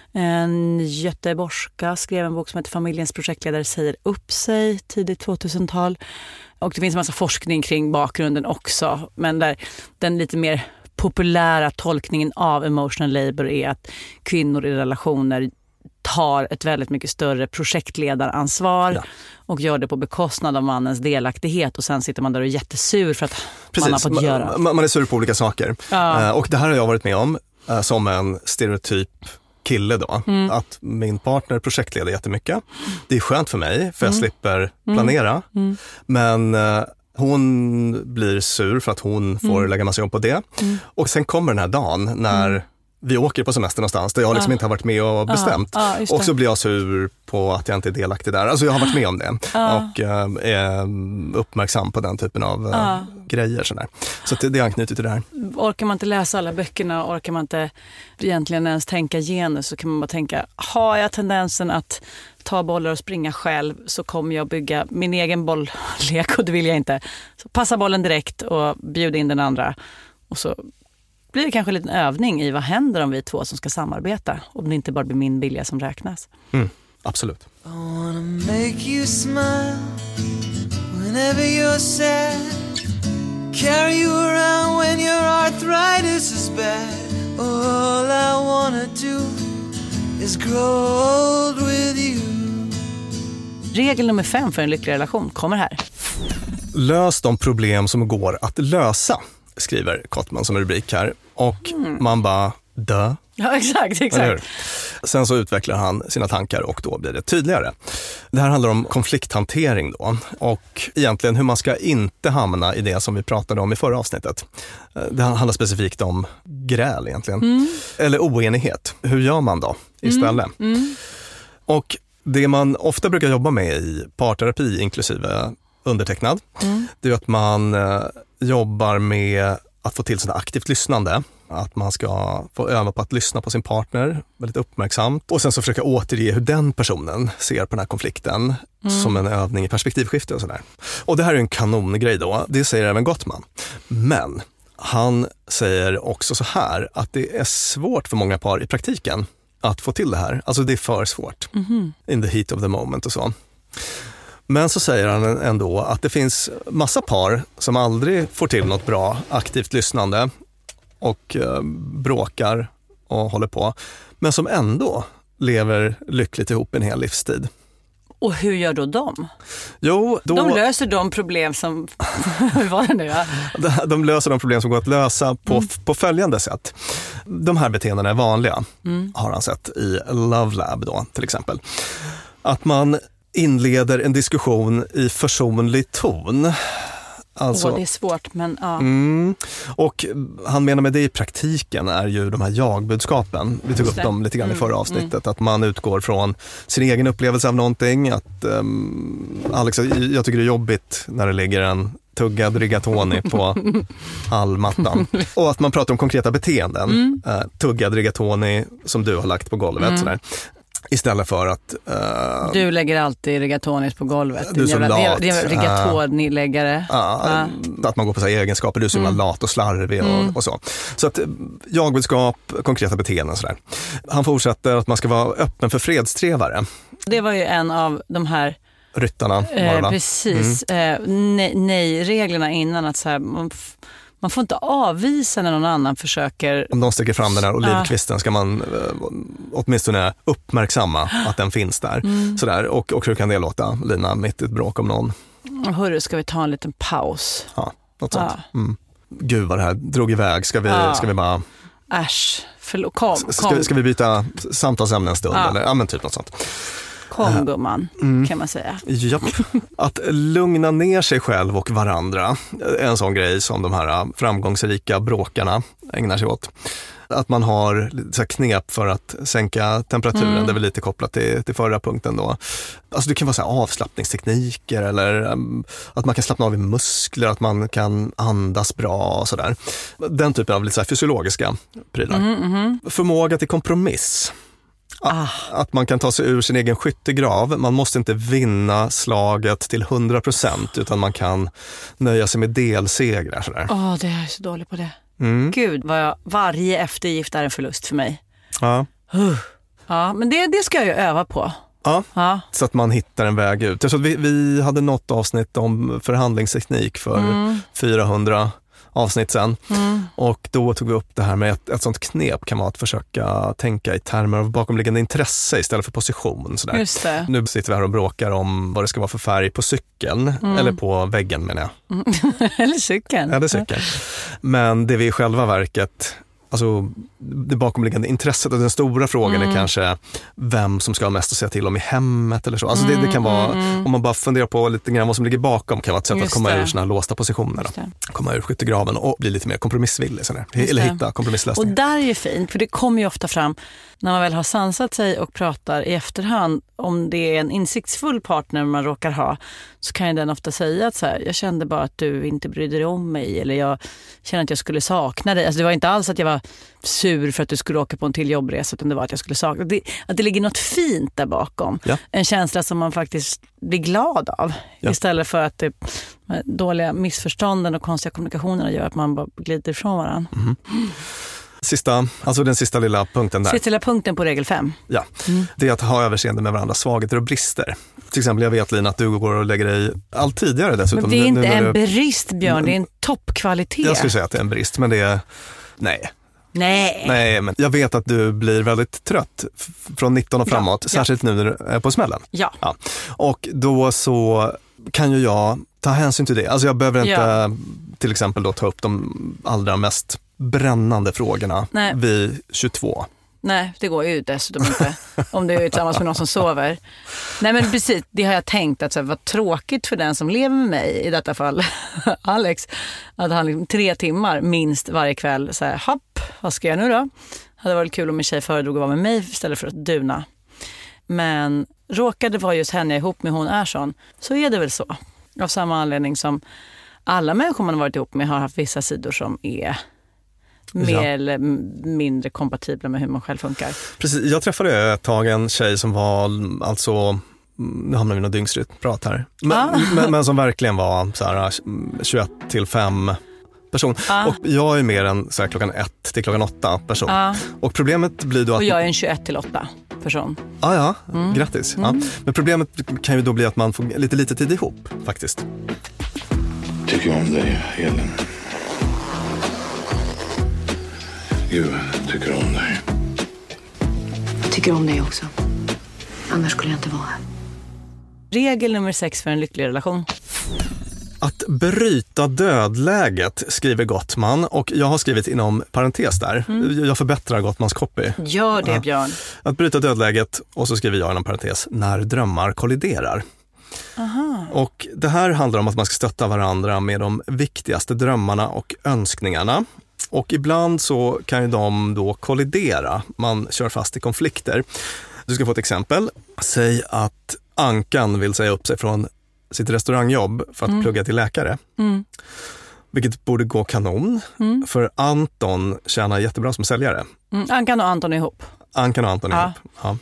En göteborgska skrev en bok som heter Familjens projektledare säger upp sig, tidigt tvåtusental. Och det finns en massa forskning kring bakgrunden också, men där den lite mer populära tolkningen av emotional labor är att kvinnor i relationer tar ett väldigt mycket större projektledaransvar Ja. och gör det på bekostnad av mannens delaktighet, och sen sitter man där och är jättesur för att man har fått man, göra. man, man är sur på olika saker. Ja. Uh, och det här har jag varit med om uh, som en stereotyp kille då. Mm. Att min partner projektleder jättemycket. Det är skönt för mig för jag Mm. slipper planera. Mm. Men uh, hon blir sur för att hon får Mm. lägga massa jobb på det. Mm. Och sen kommer den här dagen när Mm. vi åker på semester någonstans där jag liksom Ja. inte har varit med och bestämt. Ja, ja, just det. Och så blir jag sur på att jag inte är delaktig där. Alltså jag har varit med om det Ja. och eh, är uppmärksam på den typen av eh, Ja. grejer. Sådär. Så det, det är anknutet till det här. Orkar man inte läsa alla böckerna, orkar man inte egentligen ens tänka genus, så kan man bara tänka, har jag tendensen att ta bollar och springa själv, så kommer jag bygga min egen bolllek, och det vill jag inte. Så passa bollen direkt och bjuda in den andra. Och så blir det kanske en liten övning i vad händer om vi två som ska samarbeta, om det inte bara blir min vilja som räknas. Mm, absolut. I wanna make you smile whenever you're sad. Carry you around when your arthritis is bad. All I wanna do is grow old with you. Regel nummer fem för en lycklig relation kommer här. Lös de problem som går att lösa, skriver Kottman som rubrik här. Och Mm. man bara, dö. Ja, exakt, Eller hur? exakt. Sen så utvecklar han sina tankar och då blir det tydligare. Det här handlar om konflikthantering då, och egentligen hur man ska inte hamna i det som vi pratade om i förra avsnittet. Det handlar specifikt om gräl egentligen. Mm. Eller oenighet. Hur gör man då istället? Mm. Mm. Och det man ofta brukar jobba med i parterapi, inklusive undertecknad, Mm. det är att man eh, jobbar med att få till sådant aktivt lyssnande. Att man ska få öva på att lyssna på sin partner väldigt uppmärksamt. Och sen så försöka återge hur den personen ser på den här konflikten Mm. som en övning i perspektivskifte och sådär. Och det här är en kanongrej då, det säger även Gottman. Men han säger också så här att det är svårt för många par i praktiken att få till det här. Alltså det är för svårt. Mhm. In the heat of the moment och så. Men så säger han ändå att det finns massa par som aldrig får till något bra aktivt lyssnande och eh, bråkar och håller på, men som ändå lever lyckligt ihop en hel livstid. Och hur gör då de? Jo, då, De löser de problem som... Hur var det nu? Ja? de löser de problem som går att lösa på, Mm. på följande sätt. De här beteendena är vanliga, Mm. har han sett i Love Lab då, till exempel. Att man inleder en diskussion i försonlig ton. Alltså, Åh, det är svårt, men ja. Mm. Och han menar med det i praktiken är ju de här jagbudskapen. Vi tog Just upp det. dem lite grann i Mm, förra avsnittet. Att man utgår från sin egen upplevelse av någonting. Att um, Alex, jag tycker det är jobbigt när det ligger en tuggad rigatoni på hallmattan. Och att man pratar om konkreta beteenden. Mm. Uh, tuggad rigatoni som du har lagt på golvet. Mm. Sådär. Istället för att... Uh, Du lägger alltid rigatonis på golvet. Du är så lat. Det är rigatoni-läggare. Ja, Ja. att man går på så här egenskaper, du är så himla Mm. lat och slarvig och, Mm. och så. Så att jagbudskap, konkreta beteenden och sådär. Han fortsätter att man ska vara öppen för fredstrevare. Det var ju en av de här Ryttarna var det, eh, va? precis eh, nej, nej-reglerna innan. Att så här, man, f- man får inte avvisa när någon annan försöker... Om de sticker fram den här olivkvisten ska man eh, åtminstone uppmärksamma att den finns där. Mm. Sådär. Och, och hur kan det låta, Lina, mitt i ett bråk om någon? Hörru, ska vi ta en liten paus? Ja, något sånt. Ja. Mm. Gud vad det här drog iväg. Ska vi, Ja. ska vi bara... Äsch, förlåt, kom, Ska, kom, ska vi byta samtalsämne en stund? Ja. Eller? Ja, men typ något sånt. kom gumman, Mm. kan man säga. Japp. Att lugna ner sig själv och varandra är en sån grej som de här framgångsrika bråkarna ägnar sig åt. Att man har så här knep för att sänka temperaturen, Mm. det är väl lite kopplat till, till förra punkten då. Alltså det kan vara så här avslappningstekniker eller um, att man kan slappna av i muskler, att man kan andas bra och sådär. Den typen av lite så här fysiologiska prylar. Mm, mm. Förmåga till kompromiss. Ah. Att man kan ta sig ur sin egen skyttegrav. Man måste inte vinna slaget till hundra procent utan man kan nöja sig med delsegrar. Sådär. Åh, det är jag så dålig på det. Mm. Gud, vad jag, varje eftergift är en förlust för mig. Ja. Uh. Ja, men det, det ska jag ju öva på. Ja, Ja. så att man hittar en väg ut. Jag tror att vi, vi hade något avsnitt om förhandlingsteknik för Mm. fyrahundra avsnitt sen. Mm. Och då tog vi upp det här med ett, ett sånt knep kan vara att försöka tänka i termer av bakomliggande intresse istället för position. Sådär. Just det. Nu sitter vi här och bråkar om vad det ska vara för färg på cykeln, Mm. eller på väggen menar jag. Mm. Eller cykeln. Ja, det är cykeln. Men det vi i själva verket alltså, det bakomliggande intresset, och den stora frågan mm. är kanske vem som ska ha mest att säga till om i hemmet eller så. Alltså mm, det, det kan vara, mm. om man bara funderar på lite grann vad som ligger bakom, kan vara ett sätt Just att komma det. ur såna här låsta positioner. Komma ur skyttegraven och bli lite mer kompromissvillig. Sådär. Eller hitta kompromisslösningar. Och där är ju fint, för det kommer ju ofta fram när man väl har sansat sig och pratar i efterhand, om det är en insiktsfull partner man råkar ha, så kan ju den ofta säga att så här, jag kände bara att du inte brydde dig om mig, eller jag kände att jag skulle sakna dig. Alltså det var inte alls att jag var sur för att du skulle åka på en till jobbresa, utan det var att jag skulle sakna det, att det ligger något fint där bakom. Ja. En känsla som man faktiskt blir glad av. Ja. Istället för att det, dåliga missförstånden och konstiga kommunikationerna gör att man bara glider ifrån varandra. Mm. Sista, alltså den sista lilla punkten där. Sista lilla punkten på regel fem. Ja, mm. det är att ha överseende med varandras svagheter och brister. Till exempel, jag vet Lina att du går och lägger dig allt tidigare dessutom. Men det är inte nu, en du... brist, Björn, det är en toppkvalitet. Jag skulle säga att det är en brist, men det är, nej. Nej. Nej, men jag vet att du blir väldigt trött från nitton och framåt, ja, särskilt ja. nu när du är på smällen. Ja. ja. Och då så kan ju jag ta hänsyn till det. Alltså jag behöver inte ja. till exempel då ta upp de allra mest brännande frågorna Nej. vid tjugotvå. Nej, det går ju dessutom inte om du är tillsammans med någon som sover. Nej, men precis, det har jag tänkt att så här, vad tråkigt för den som lever med mig, i detta fall Alex, att han liksom tre timmar minst varje kväll så här, hopp, vad ska jag nu då? Hade varit kul om min tjej föredrog att vara med mig istället för att duna. Men råkade vara just henne ihop med hon är sån, så är det väl så. Av samma anledning som alla människor man har varit ihop med har haft vissa sidor som är mer ja. eller mindre kompatibla med hur man själv funkar. Precis, jag träffade ett tag en tjej som var, alltså, nu hamnar vi i något dyngstryt-prat här, men, ah. men, men som verkligen var så här, tjugoett till fem person. Ah. Och jag är mer än så här, klockan ett till klockan åtta person. Ah. Och problemet blir då att... Och jag är en tjugoett till åtta person. Ah, ja, mm. grattis. Mm. Ja. Men problemet kan ju då bli att man får lite lite tid ihop, faktiskt. Tycker om dig, Helen. Gud, tycker om dig. Jag tycker om dig också. Annars skulle jag inte vara här. Regel nummer sex för en lycklig relation. Att bryta dödläget, skriver Gottman, och jag har skrivit inom parentes där. Mm. Jag förbättrar Gottmans copy. Gör det, Björn. Att bryta dödläget, och så skriver jag inom parentes, när drömmar kolliderar. Aha. Och det här handlar om att man ska stötta varandra med de viktigaste drömmarna och önskningarna. Och ibland så kan ju de då kollidera. Man kör fast i konflikter. Du ska få ett exempel. Säg att Ankan vill säga upp sig från sitt restaurangjobb för att mm. plugga till läkare. Mm. Vilket borde gå kanon. Mm. För Anton tjänar jättebra som säljare. Mm. Ankan och Anton är ihop. Ankan och Anton är ja. ihop, ja.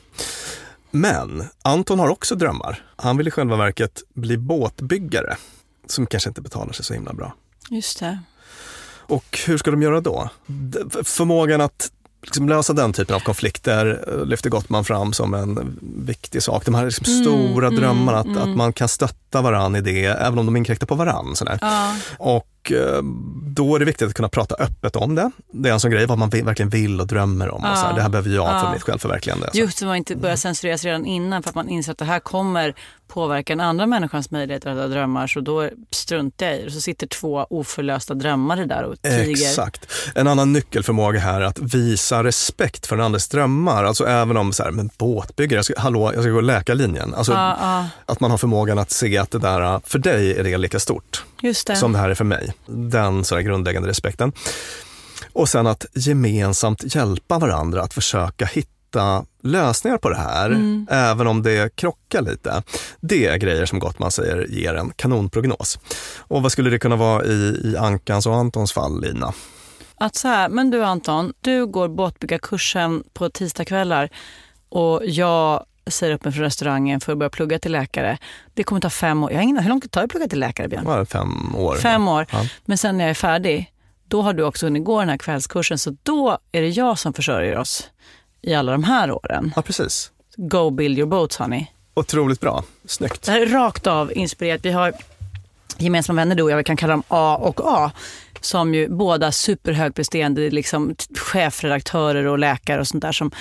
Men Anton har också drömmar. Han vill i själva verket bli båtbyggare. Som kanske inte betalar sig så himla bra. Just det. Och hur ska de göra då? Förmågan att liksom lösa den typen av konflikter lyfter Gottman fram som en viktig sak. De här liksom mm, stora mm, drömmarna, att, mm. att man kan stötta varann i det, även om de inkräktar på varann. Sådär. Ja. Och då är det viktigt att kunna prata öppet om det. Det är en sån grej, vad man verkligen vill och drömmer om. Ja. Och så här, det här behöver jag ja. för mitt självförverkligande. Just så man inte börjar censureras redan innan, för att man inser att det här kommer påverka en andra människans möjligheter att ha drömmar, så då struntar jag i det. Så sitter två oförlösta drömmare där och tiger. Exakt. En annan nyckelförmåga här är att visa respekt för den andres drömmar. Alltså även om så här, men båtbyggare, jag ska, hallå, jag ska gå läkarlinjen. Alltså ja, ja. att man har förmågan att se att det där, för dig är det lika stort. Just det. Som det här är för mig. Den så här grundläggande respekten. Och sen att gemensamt hjälpa varandra att försöka hitta lösningar på det här, mm. även om det krockar lite. Det är grejer som Gottman säger ger en kanonprognos. Och vad skulle det kunna vara i, i Ankans och Antons fall, Lina? Att så här, men du Anton, du går båtbyggarkursen på tisdagskvällar och jag säger upp mig från restaurangen för att börja plugga till läkare. Det kommer ta fem år. Jag har ingen, hur långt tar det att plugga till läkare, Björn? Ja, fem år. Fem år. Ja. Men sen när jag är färdig, då har du också hunnit gå den här kvällskursen, så då är det jag som försörjer oss i alla de här åren. Ja, precis. Go build your boats, honey. Otroligt bra. Snyggt. Det här är rakt av inspirerat. Vi har gemensamma vänner, du och jag, vi kan kalla dem A och A, som ju båda superhögpresterande liksom chefredaktörer och läkare och sånt där, som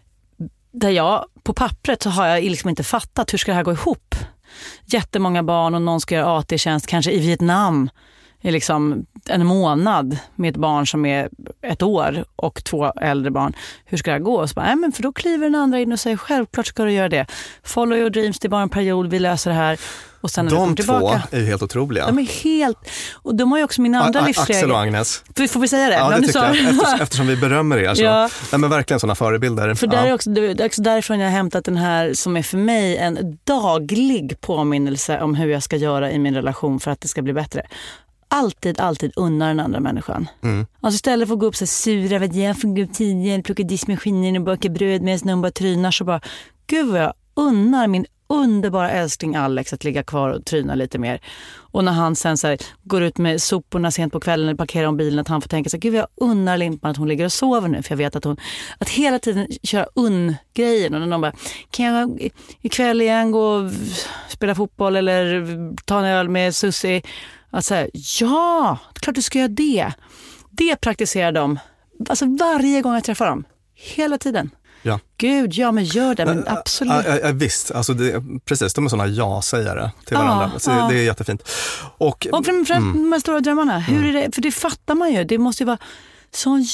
där jag på pappret så har jag liksom inte fattat hur ska det här gå ihop. Jättemånga barn och någon ska göra A T-tjänst kanske i Vietnam. i liksom en månad med ett barn som är ett år och två äldre barn. Hur ska det gå? Och så bara, nej, men för då kliver den andra in och säger självklart ska du göra det. Follow your dreams, det är bara en period, vi löser det här. Och sen de två tillbaka. Är ju helt otroliga. De är helt... Och de har ju också min andra A- A- livsregel. Axel och Agnes. Får, får vi säga det? Ja, det tycker så... jag. Eftersom, eftersom vi berömmer er. Så. Ja. Nej, men verkligen sådana förebilder. För där ja. är också, det är också därifrån jag har hämtat den här som är för mig en daglig påminnelse om hur jag ska göra i min relation för att det ska bli bättre. Alltid, alltid unnar den andra människan. Mm. Alltså istället för att gå upp så sura, vet jag får gå upp tidigare, plocka diskmaskinen och baka bröd medan någon bara trynar, så bara, gud vad jag unnar min underbara älskling Alex att ligga kvar och tryna lite mer. Och när han sen så här, går ut med soporna sent på kvällen och parkerar om bilen, att han får tänka så här, gud jag unnar Limpan att hon ligger och sover nu, för jag vet att hon, att hela tiden köra unn-grejen. Och när någon bara, kan jag ikväll igen gå och spela fotboll eller ta en öl med Susie? Att säga, ja, klart du ska göra det. Det praktiserar de, alltså varje gång jag träffar dem. Hela tiden. Ja. Gud, ja men gör det, men absolut. Ja, ja, visst, alltså det, precis, de är sådana ja-sägare till varandra. Ja, så ja. Det är jättefint. Och, och framförallt mm. de här stora drömmarna, hur är det? För det fattar man ju, det måste ju vara så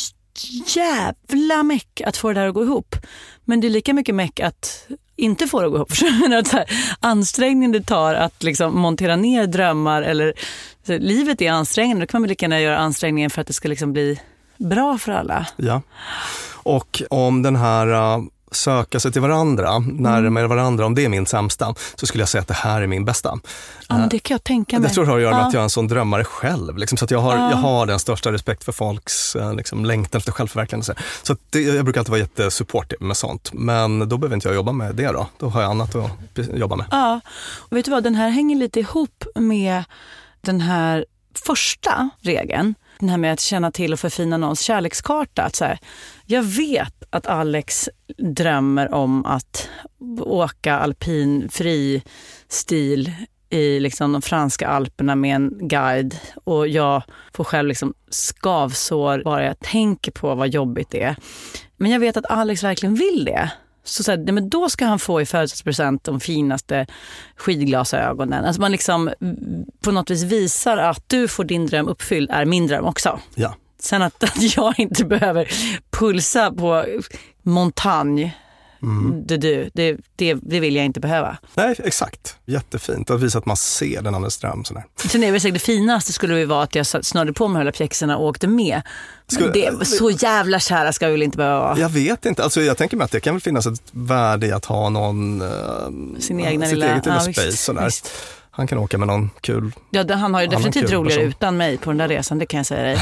jävla meck att få det här att gå ihop. Men det är lika mycket meck att inte få det att gå ihop. Att så här, ansträngningen det tar att liksom montera ner drömmar, eller så, livet är ansträngande, då kan man lika gärna göra ansträngningen för att det ska liksom bli bra för alla. Ja, och om den här uh, söka sig till varandra, närmare mm. varandra, om det är min sämsta, så skulle jag säga att det här är min bästa. Ja, men det kan jag tänka mig. Det tror jag har att göra med ja. att jag är en sån drömmare själv. Liksom, så att jag har, ja. jag har den största respekt för folks liksom, längtan efter självförverkligande. Så, så att det, jag brukar alltid vara jättesupportive med sånt. Men då behöver inte jag jobba med det då. Då har jag annat att jobba med. Ja, och vet du vad? Den här hänger lite ihop med den här första regeln. Den här med att känna till och förfina någons kärlekskarta. Att så här, jag vet att Alex drömmer om att åka alpin fri stil i liksom de franska alperna med en guide, och jag får själv liksom skavsår bara jag tänker på vad jobbigt det är. Men jag vet att Alex verkligen vill det. Så, så här, men då ska han få i födelsedagspresent de finaste skidglasögonen. Alltså man liksom på något vis visar att du får din dröm uppfylld är min dröm också. Ja. Sen att, att jag inte behöver pulsa på montagne. Mm. Det, det, det, det, det vill jag inte behöva. Nej, exakt. Jättefint att visa att man ser den andra dröm. Sådär. Sen är det säkert det finaste skulle det vara att jag snörde på mig hela pjäxorna och åkte med. Men det, så jävla kära ska vi väl inte behöva vara. Jag vet inte. Alltså, jag tänker mig att det kan väl finnas ett värde i att ha någon uh, sin egna sitt lilla, eget lilla ja, space. visst, sådär. visst. Han kan åka med någon kul. Ja, det, han har ju definitivt roligare person. utan mig på den där resan, det kan jag säga dig.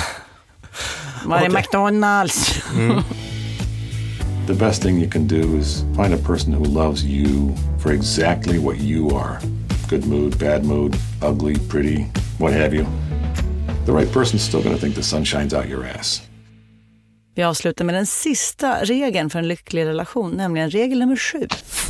Var är Okay. McDonalds? Mm. The best thing you can do is find a person who loves you for exactly what you are. Good mood, bad mood, ugly, pretty, what have you. The right person's still going to think the sun shines out your ass. Vi avslutar med den sista regeln för en lycklig relation, nämligen regel nummer sju.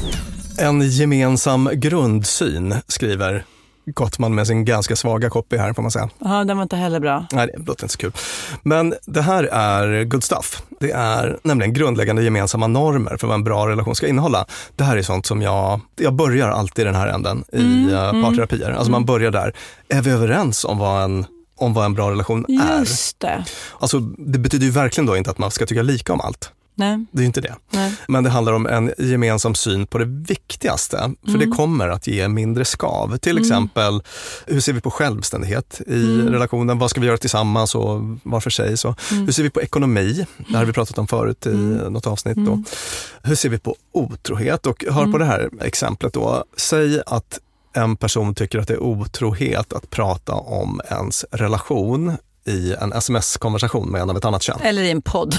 En gemensam grundsyn, skriver Gottman med sin ganska svaga copy här, får man säga. Ja, den var inte heller bra. Nej, det låter inte så kul. Men det här är good stuff. Det är nämligen grundläggande gemensamma normer för vad en bra relation ska innehålla. Det här är sånt som jag, jag börjar alltid i den här änden i mm, uh, parterapier. Alltså mm. man börjar där. Är vi överens om vad en, om vad en bra relation är? Just det. Alltså det betyder ju verkligen då inte att man ska tycka lika om allt. Nej. Det är ju inte det. Nej. Men det handlar om en gemensam syn på det viktigaste. För mm. det kommer att ge mindre skav. Till mm. exempel, hur ser vi på självständighet i mm. relationen? Vad ska vi göra tillsammans och var för sig? Så. Mm. Hur ser vi på ekonomi? Det har vi pratat om förut i mm. något avsnitt. Då. Hur ser vi på otrohet? Och hör mm. på det här exemplet då. Säg att en person tycker att det är otrohet att prata om ens relation i en sms-konversation med en av ett annat kön. Eller i en podd.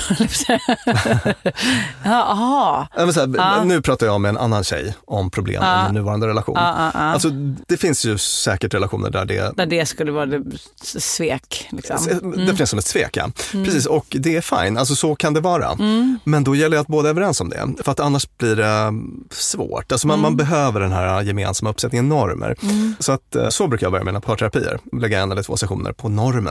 Jaha. Ja. Nu pratar jag med en annan tjej om problem ja. i min nuvarande relation. Ja, ja, ja. Alltså, det finns ju säkert relationer där det... Där det skulle vara det svek. Liksom. Mm. Det finns som ett svek, ja. Mm. Precis, och det är fine. Alltså så kan det vara. Mm. Men då gäller det att båda är överens om det. För att annars blir det svårt. Alltså man, mm. man behöver den här gemensamma uppsättningen normer. Mm. Så att så brukar jag börja med mina parterapier. Lägga en eller två sessioner på normerna. Vad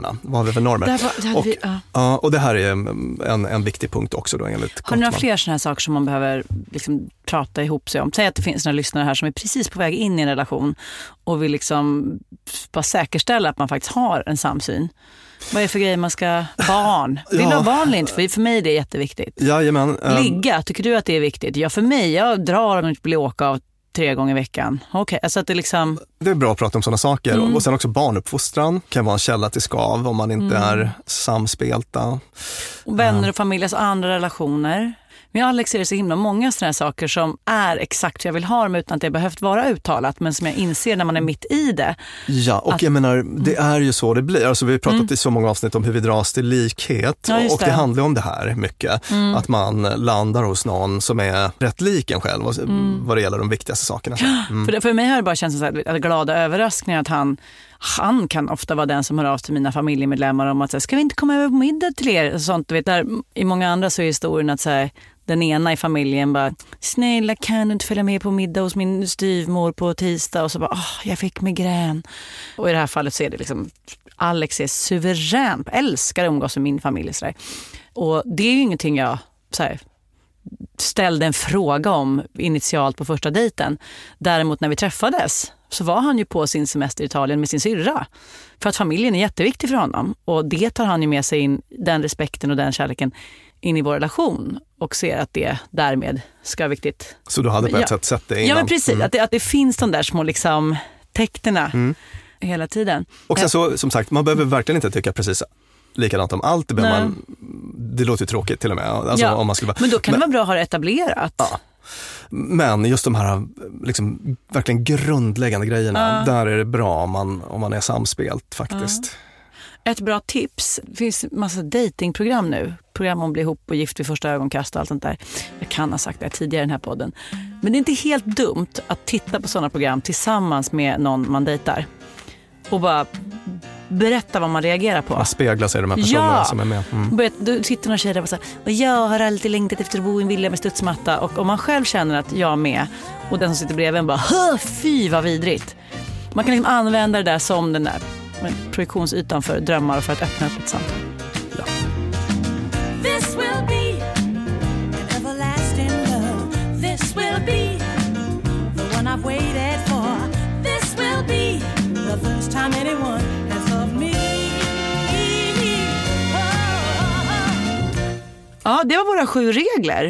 vi för normer? Där var, där och, vi, ja. ja, och det här är en, en viktig punkt också då, enligt Har ni några fler sådana här saker som man behöver liksom prata ihop sig om? Säg att det finns några lyssnare här som är precis på väg in i en relation och vill liksom bara säkerställa att man faktiskt har en samsyn. Vad är det för grejer man ska... Barn. Vill ja. du ha barn eller inte? För, för mig är det jätteviktigt. Jajamän. Um... Ligga, tycker du att det är viktigt? Ja, för mig, jag drar om inte blir åka av tre gånger i veckan. Okej, okay, alltså att det liksom... Det är bra att prata om sådana saker. Mm. Och sen också barnuppfostran kan vara en källa till skav om man inte Mm. är samspelta. Och vänner och familj, alltså andra relationer. Men Alex är det så himla många sådana här saker som är exakt jag vill ha dem utan att det behövt vara uttalat, men som jag inser när man är mitt i det. Ja, och att, jag menar, det är ju så det blir. Alltså vi har pratat mm. i så många avsnitt om hur vi dras till likhet. Ja, och det. det handlar om det här mycket. Mm. Att man landar hos någon som är rätt lik en själv mm. vad det gäller de viktigaste sakerna. Mm. För, det, för mig har det bara känts så här, att glada överraskningar att han Han kan ofta vara den som hör av till mina familjemedlemmar om att säga, ska vi inte komma över på middag till er? Sånt, du vet, där, i många andra så är historien att så här, den ena i familjen bara, snälla kan du inte följa med på middag hos min styvmor på tisdag? Och så bara, åh, jag fick migrän. Och i det här fallet så är det liksom, Alex är suverän, älskar att umgås med min familj. Så där. Och det är ju ingenting jag så här, ställde en fråga om initialt på första dejten. Däremot när vi träffades så var han ju på sin semester i Italien med sin syrra. För att familjen är jätteviktig för honom. Och det tar han ju med sig in, den respekten och den kärleken in i vår relation. Och ser att det därmed ska vara viktigt. Så du hade på ett ja. sätt sett det innan? Ja, men precis. Mm. Att, det, att det finns de där små liksom, tecknena mm. hela tiden. Och sen så, som sagt, man behöver verkligen inte tycka precis likadant om allt. Det, man, det låter ju tråkigt till och med. Alltså, ja. om man skulle bara, men då kan men, det vara bra att ha det etablerat. Ja. Men just de här liksom, verkligen grundläggande grejerna, uh. där är det bra om man, om man är samspelt faktiskt. Uh. Ett bra tips, det finns massa datingprogram nu. Program om att bli ihop och gift vid första ögonkast och allt sånt där. Jag kan ha sagt det tidigare i den här podden. Men det är inte helt dumt att titta på sådana program tillsammans med någon man dejtar. Och bara berätta vad man reagerar på. Man speglar sig de här personerna ja. som är med. Mm. Vet, du sitter några tjejer där och säger, och jag har alltid längtat efter att bo i en villa med studsmatta. Och om man själv känner att jag är med och den som sitter bredvid en bara, fy vad vidrigt. Man kan liksom använda det där som den där projektionsytan för drömmar och för att öppna upp ett samtal. Ja. This will be an everlasting love. This will be the one I've waited for. This will be the first time anyone has loved me. Ja, det var våra sju regler.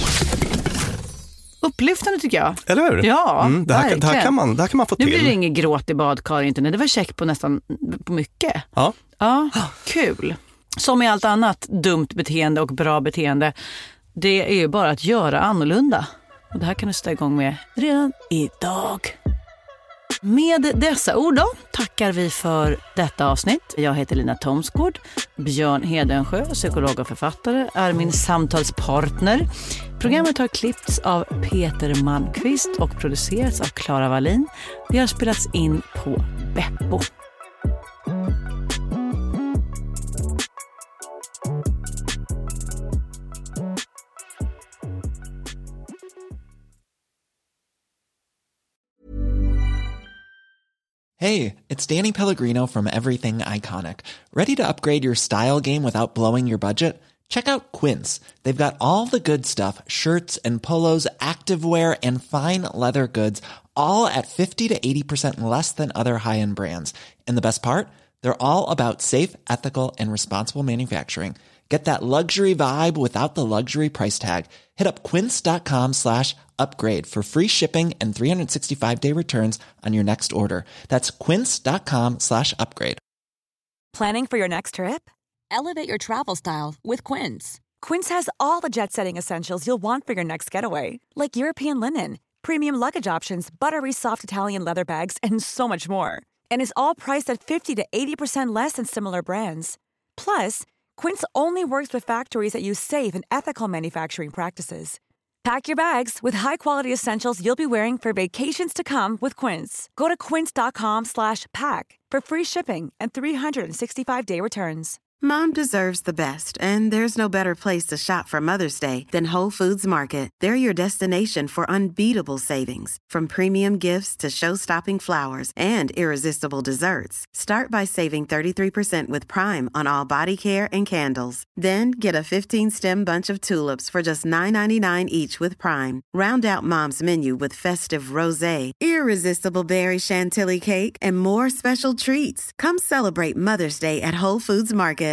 Upplyftande tycker jag. Eller hur? Ja, mm, det, här, det, här kan man, det här kan man få nu till. Nu blir det ingen gråt i badkar inte. Det var check på nästan på mycket. Ja. Ja, kul. Som i allt annat dumt beteende och bra beteende, det är ju bara att göra annorlunda. Och det här kan du sätta igång med redan idag. Med dessa ord då tackar vi för detta avsnitt. Jag heter Lina Thomsgård. Björn Hedensjö, psykolog och författare, är min samtalspartner. Programmet har klippts av Peter Malmqvist och producerats av Clara Wallin. Det har spelats in på Beppo. Hey, it's Danny Pellegrino from Everything Iconic. Ready to upgrade your style game without blowing your budget? Check out Quince. They've got all the good stuff, shirts and polos, activewear and fine leather goods, all at fifty to eighty percent less than other high-end brands. And the best part? They're all about safe, ethical and responsible manufacturing. Get that luxury vibe without the luxury price tag. Hit up quince.com slash upgrade for free shipping and three sixty-five day returns on your next order. That's quince.com slash upgrade. Planning for your next trip? Elevate your travel style with Quince. Quince has all the jet-setting essentials you'll want for your next getaway, like European linen, premium luggage options, buttery soft Italian leather bags, and so much more. And is all priced at fifty to eighty percent less than similar brands. Plus, Quince only works with factories that use safe and ethical manufacturing practices. Pack your bags with high-quality essentials you'll be wearing for vacations to come with Quince. Go to quince.com slash pack for free shipping and three sixty-five day returns. Mom deserves the best, and there's no better place to shop for Mother's Day than Whole Foods Market. They're your destination for unbeatable savings, from premium gifts to show-stopping flowers and irresistible desserts. Start by saving thirty-three percent with Prime on all body care and candles. Then get a fifteen-stem bunch of tulips for just nine ninety-nine each with Prime. Round out Mom's menu with festive rosé, irresistible berry chantilly cake, and more special treats. Come celebrate Mother's Day at Whole Foods Market.